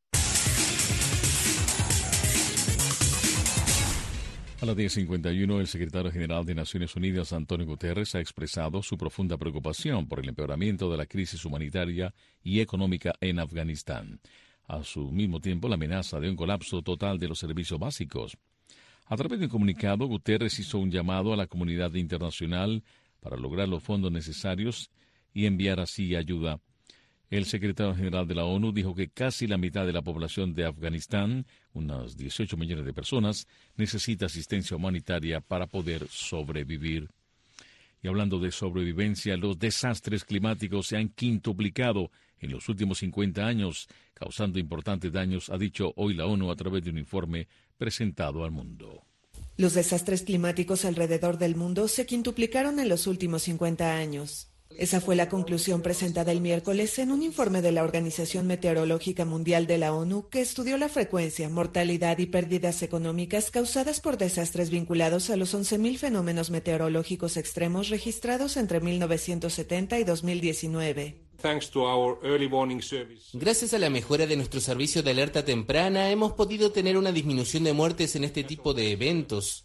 A las diez cincuenta y uno, el secretario general de Naciones Unidas, Antonio Guterres, ha expresado su profunda preocupación por el empeoramiento de la crisis humanitaria y económica en Afganistán. A su mismo tiempo, la amenaza de un colapso total de los servicios básicos. A través de un comunicado, Guterres hizo un llamado a la comunidad internacional para lograr los fondos necesarios y enviar así ayuda. El secretario general de la ONU dijo que casi la mitad de la población de Afganistán, unas dieciocho millones de personas, necesita asistencia humanitaria para poder sobrevivir. Y hablando de sobrevivencia, los desastres climáticos se han quintuplicado en los últimos cincuenta años, causando importantes daños, ha dicho hoy la ONU a través de un informe presentado al mundo. Los desastres climáticos alrededor del mundo se quintuplicaron en los últimos cincuenta años. Esa fue la conclusión presentada el miércoles en un informe de la Organización Meteorológica Mundial de la ONU que estudió la frecuencia, mortalidad y pérdidas económicas causadas por desastres vinculados a los once mil fenómenos meteorológicos extremos registrados entre mil novecientos setenta y dos mil diecinueve. Gracias a la mejora de nuestro servicio de alerta temprana, hemos podido tener una disminución de muertes en este tipo de eventos.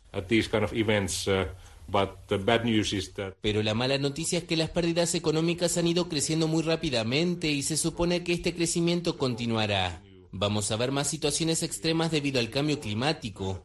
Pero la mala noticia es que las pérdidas económicas han ido creciendo muy rápidamente y se supone que este crecimiento continuará. Vamos a ver más situaciones extremas debido al cambio climático.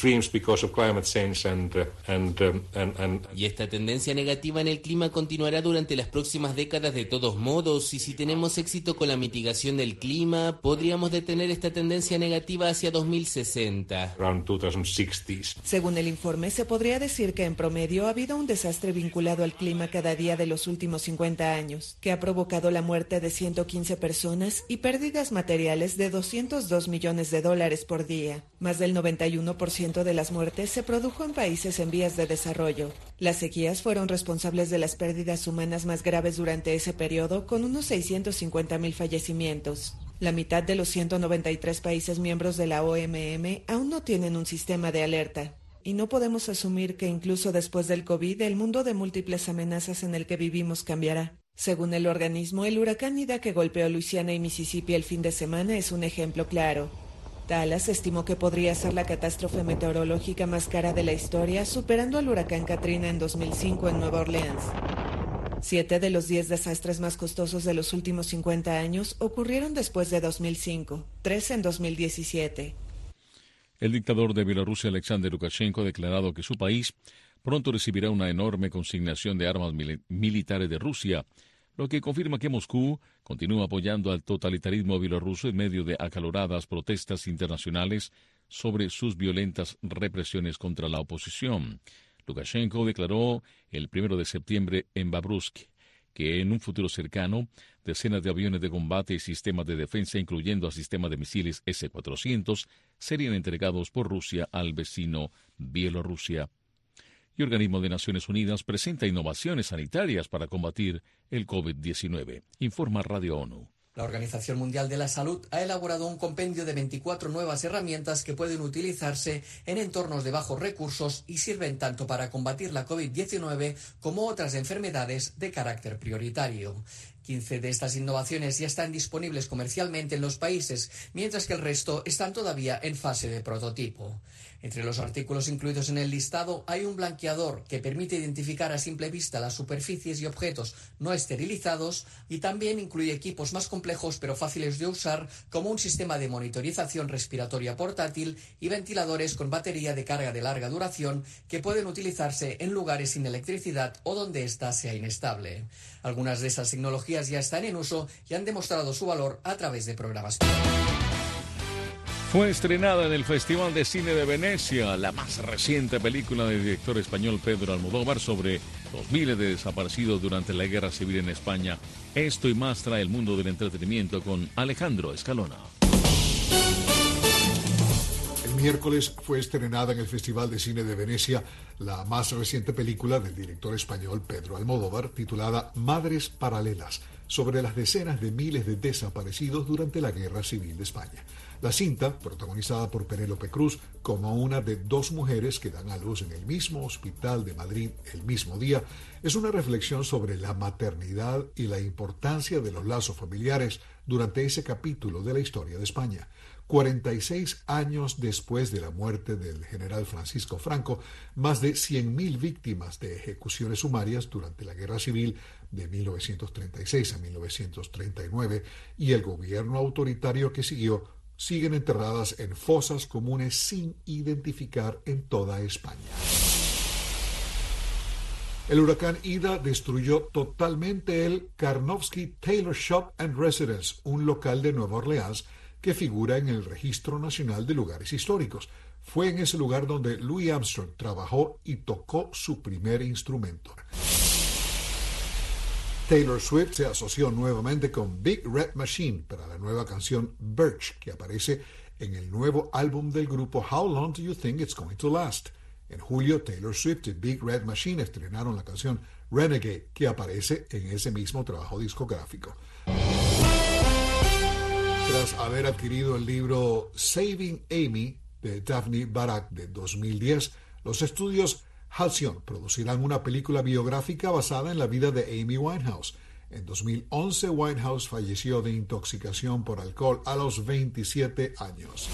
Y esta tendencia negativa en el clima continuará durante las próximas décadas de todos modos, y si tenemos éxito con la mitigación del clima, podríamos detener esta tendencia negativa hacia dos mil sesenta. Según el informe, se podría decir que en promedio ha habido un desastre vinculado al clima cada día de los últimos cincuenta años, que ha provocado la muerte de ciento quince personas y pérdidas materiales de doscientos dos millones de dólares por día. Más del noventa y uno por ciento de las muertes se produjo en países en vías de desarrollo. Las sequías fueron responsables de las pérdidas humanas más graves durante ese periodo, con unos seiscientos cincuenta mil fallecimientos. La mitad de los ciento noventa y tres países miembros de la O M M aún no tienen un sistema de alerta. Y no podemos asumir que incluso después del COVID, el mundo de múltiples amenazas en el que vivimos cambiará. Según el organismo, el huracán Ida que golpeó Luisiana y Mississippi el fin de semana es un ejemplo claro. Dallas estimó que podría ser la catástrofe meteorológica más cara de la historia, superando al huracán Katrina en dos mil cinco en Nueva Orleans. Siete de los diez desastres más costosos de los últimos cincuenta años ocurrieron después de dos mil cinco, tres en dos mil diecisiete. El dictador de Bielorrusia, Alexander Lukashenko, ha declarado que su país pronto recibirá una enorme consignación de armas mil- militares de Rusia, lo que confirma que Moscú continúa apoyando al totalitarismo bielorruso en medio de acaloradas protestas internacionales sobre sus violentas represiones contra la oposición. Lukashenko declaró el primero de septiembre en Babruysk que en un futuro cercano decenas de aviones de combate y sistemas de defensa, incluyendo a sistemas de misiles ese cuatrocientos, serían entregados por Rusia al vecino Bielorrusia. Y el Organismo de Naciones Unidas presenta innovaciones sanitarias para combatir el COVID diecinueve, informa Radio ONU. La Organización Mundial de la Salud ha elaborado un compendio de veinticuatro nuevas herramientas que pueden utilizarse en entornos de bajos recursos y sirven tanto para combatir la COVID diecinueve como otras enfermedades de carácter prioritario. quince de estas innovaciones ya están disponibles comercialmente en los países, mientras que el resto están todavía en fase de prototipo. Entre los artículos incluidos en el listado hay un blanqueador que permite identificar a simple vista las superficies y objetos no esterilizados, y también incluye equipos más complejos pero fáciles de usar, como un sistema de monitorización respiratoria portátil y ventiladores con batería de carga de larga duración que pueden utilizarse en lugares sin electricidad o donde ésta sea inestable. Algunas de esas tecnologías ya están en uso y han demostrado su valor a través de programas. Fue estrenada en el Festival de Cine de Venecia, la más reciente película del director español Pedro Almodóvar sobre los miles de desaparecidos durante la Guerra Civil en España. Esto y más trae el mundo del entretenimiento con Alejandro Escalona. El miércoles fue estrenada en el Festival de Cine de Venecia la más reciente película del director español Pedro Almodóvar, titulada Madres Paralelas, sobre las decenas de miles de desaparecidos durante la Guerra Civil de España. La cinta, protagonizada por Penélope Cruz como una de dos mujeres que dan a luz en el mismo hospital de Madrid el mismo día, es una reflexión sobre la maternidad y la importancia de los lazos familiares durante ese capítulo de la historia de España. cuarenta y seis años después de la muerte del general Francisco Franco, más de cien mil víctimas de ejecuciones sumarias durante la Guerra Civil de mil novecientos treinta y seis a mil novecientos treinta y nueve y el gobierno autoritario que siguió siguen enterradas en fosas comunes sin identificar en toda España. El huracán Ida destruyó totalmente el Karnofsky Taylor Shop and Residence, un local de Nueva Orleans que figura en el Registro Nacional de Lugares Históricos. Fue en ese lugar donde Louis Armstrong trabajó y tocó su primer instrumento. Taylor Swift se asoció nuevamente con Big Red Machine para la nueva canción Birch, que aparece en el nuevo álbum del grupo How Long Do You Think It's Going to Last? En julio, Taylor Swift y Big Red Machine estrenaron la canción Renegade, que aparece en ese mismo trabajo discográfico. Tras haber adquirido el libro Saving Amy de Daphne Barak de dos mil diez, los estudios Halcyon producirán una película biográfica basada en la vida de Amy Winehouse. En dos mil once, Winehouse falleció de intoxicación por alcohol a los veintisiete años.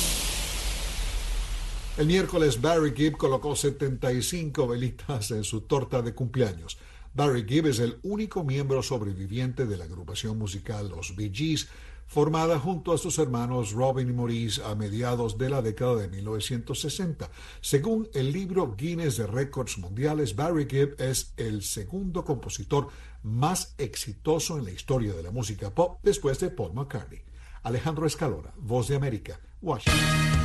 El miércoles, Barry Gibb colocó setenta y cinco velitas en su torta de cumpleaños. Barry Gibb es el único miembro sobreviviente de la agrupación musical Los Bee Gees, formada junto a sus hermanos Robin y Maurice a mediados de la década de mil novecientos sesenta. Según el libro Guinness de Récords Mundiales, Barry Gibb es el segundo compositor más exitoso en la historia de la música pop después de Paul McCartney. Alejandro Escalona, Voz de América, Washington.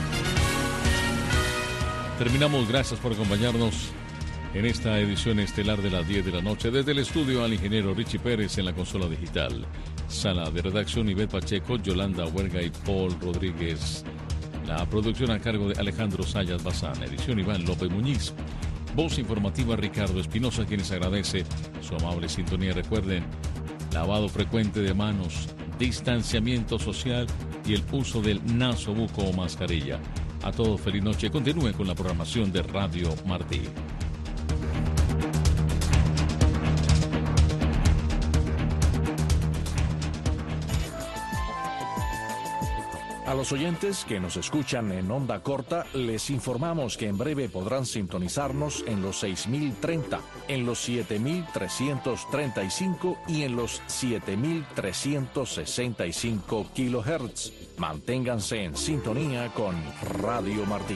Terminamos, gracias por acompañarnos en esta edición estelar de las diez de la noche. Desde el estudio al ingeniero Richie Pérez en la consola digital. Sala de redacción Ivette Pacheco, Yolanda Huerga y Paul Rodríguez. La producción a cargo de Alejandro Sayas Bazán. Edición Iván López Muñiz. Voz informativa Ricardo Espinosa, quienes agradece su amable sintonía. Recuerden, lavado frecuente de manos, distanciamiento social y el uso del nasobuco o mascarilla. A todos feliz noche. Continúen con la programación de Radio Martí. A los oyentes que nos escuchan en onda corta, les informamos que en breve podrán sintonizarnos en los seis mil treinta, en los siete mil trescientos treinta y cinco y en los siete mil trescientos sesenta y cinco kilohertz. Manténganse en sintonía con Radio Martí.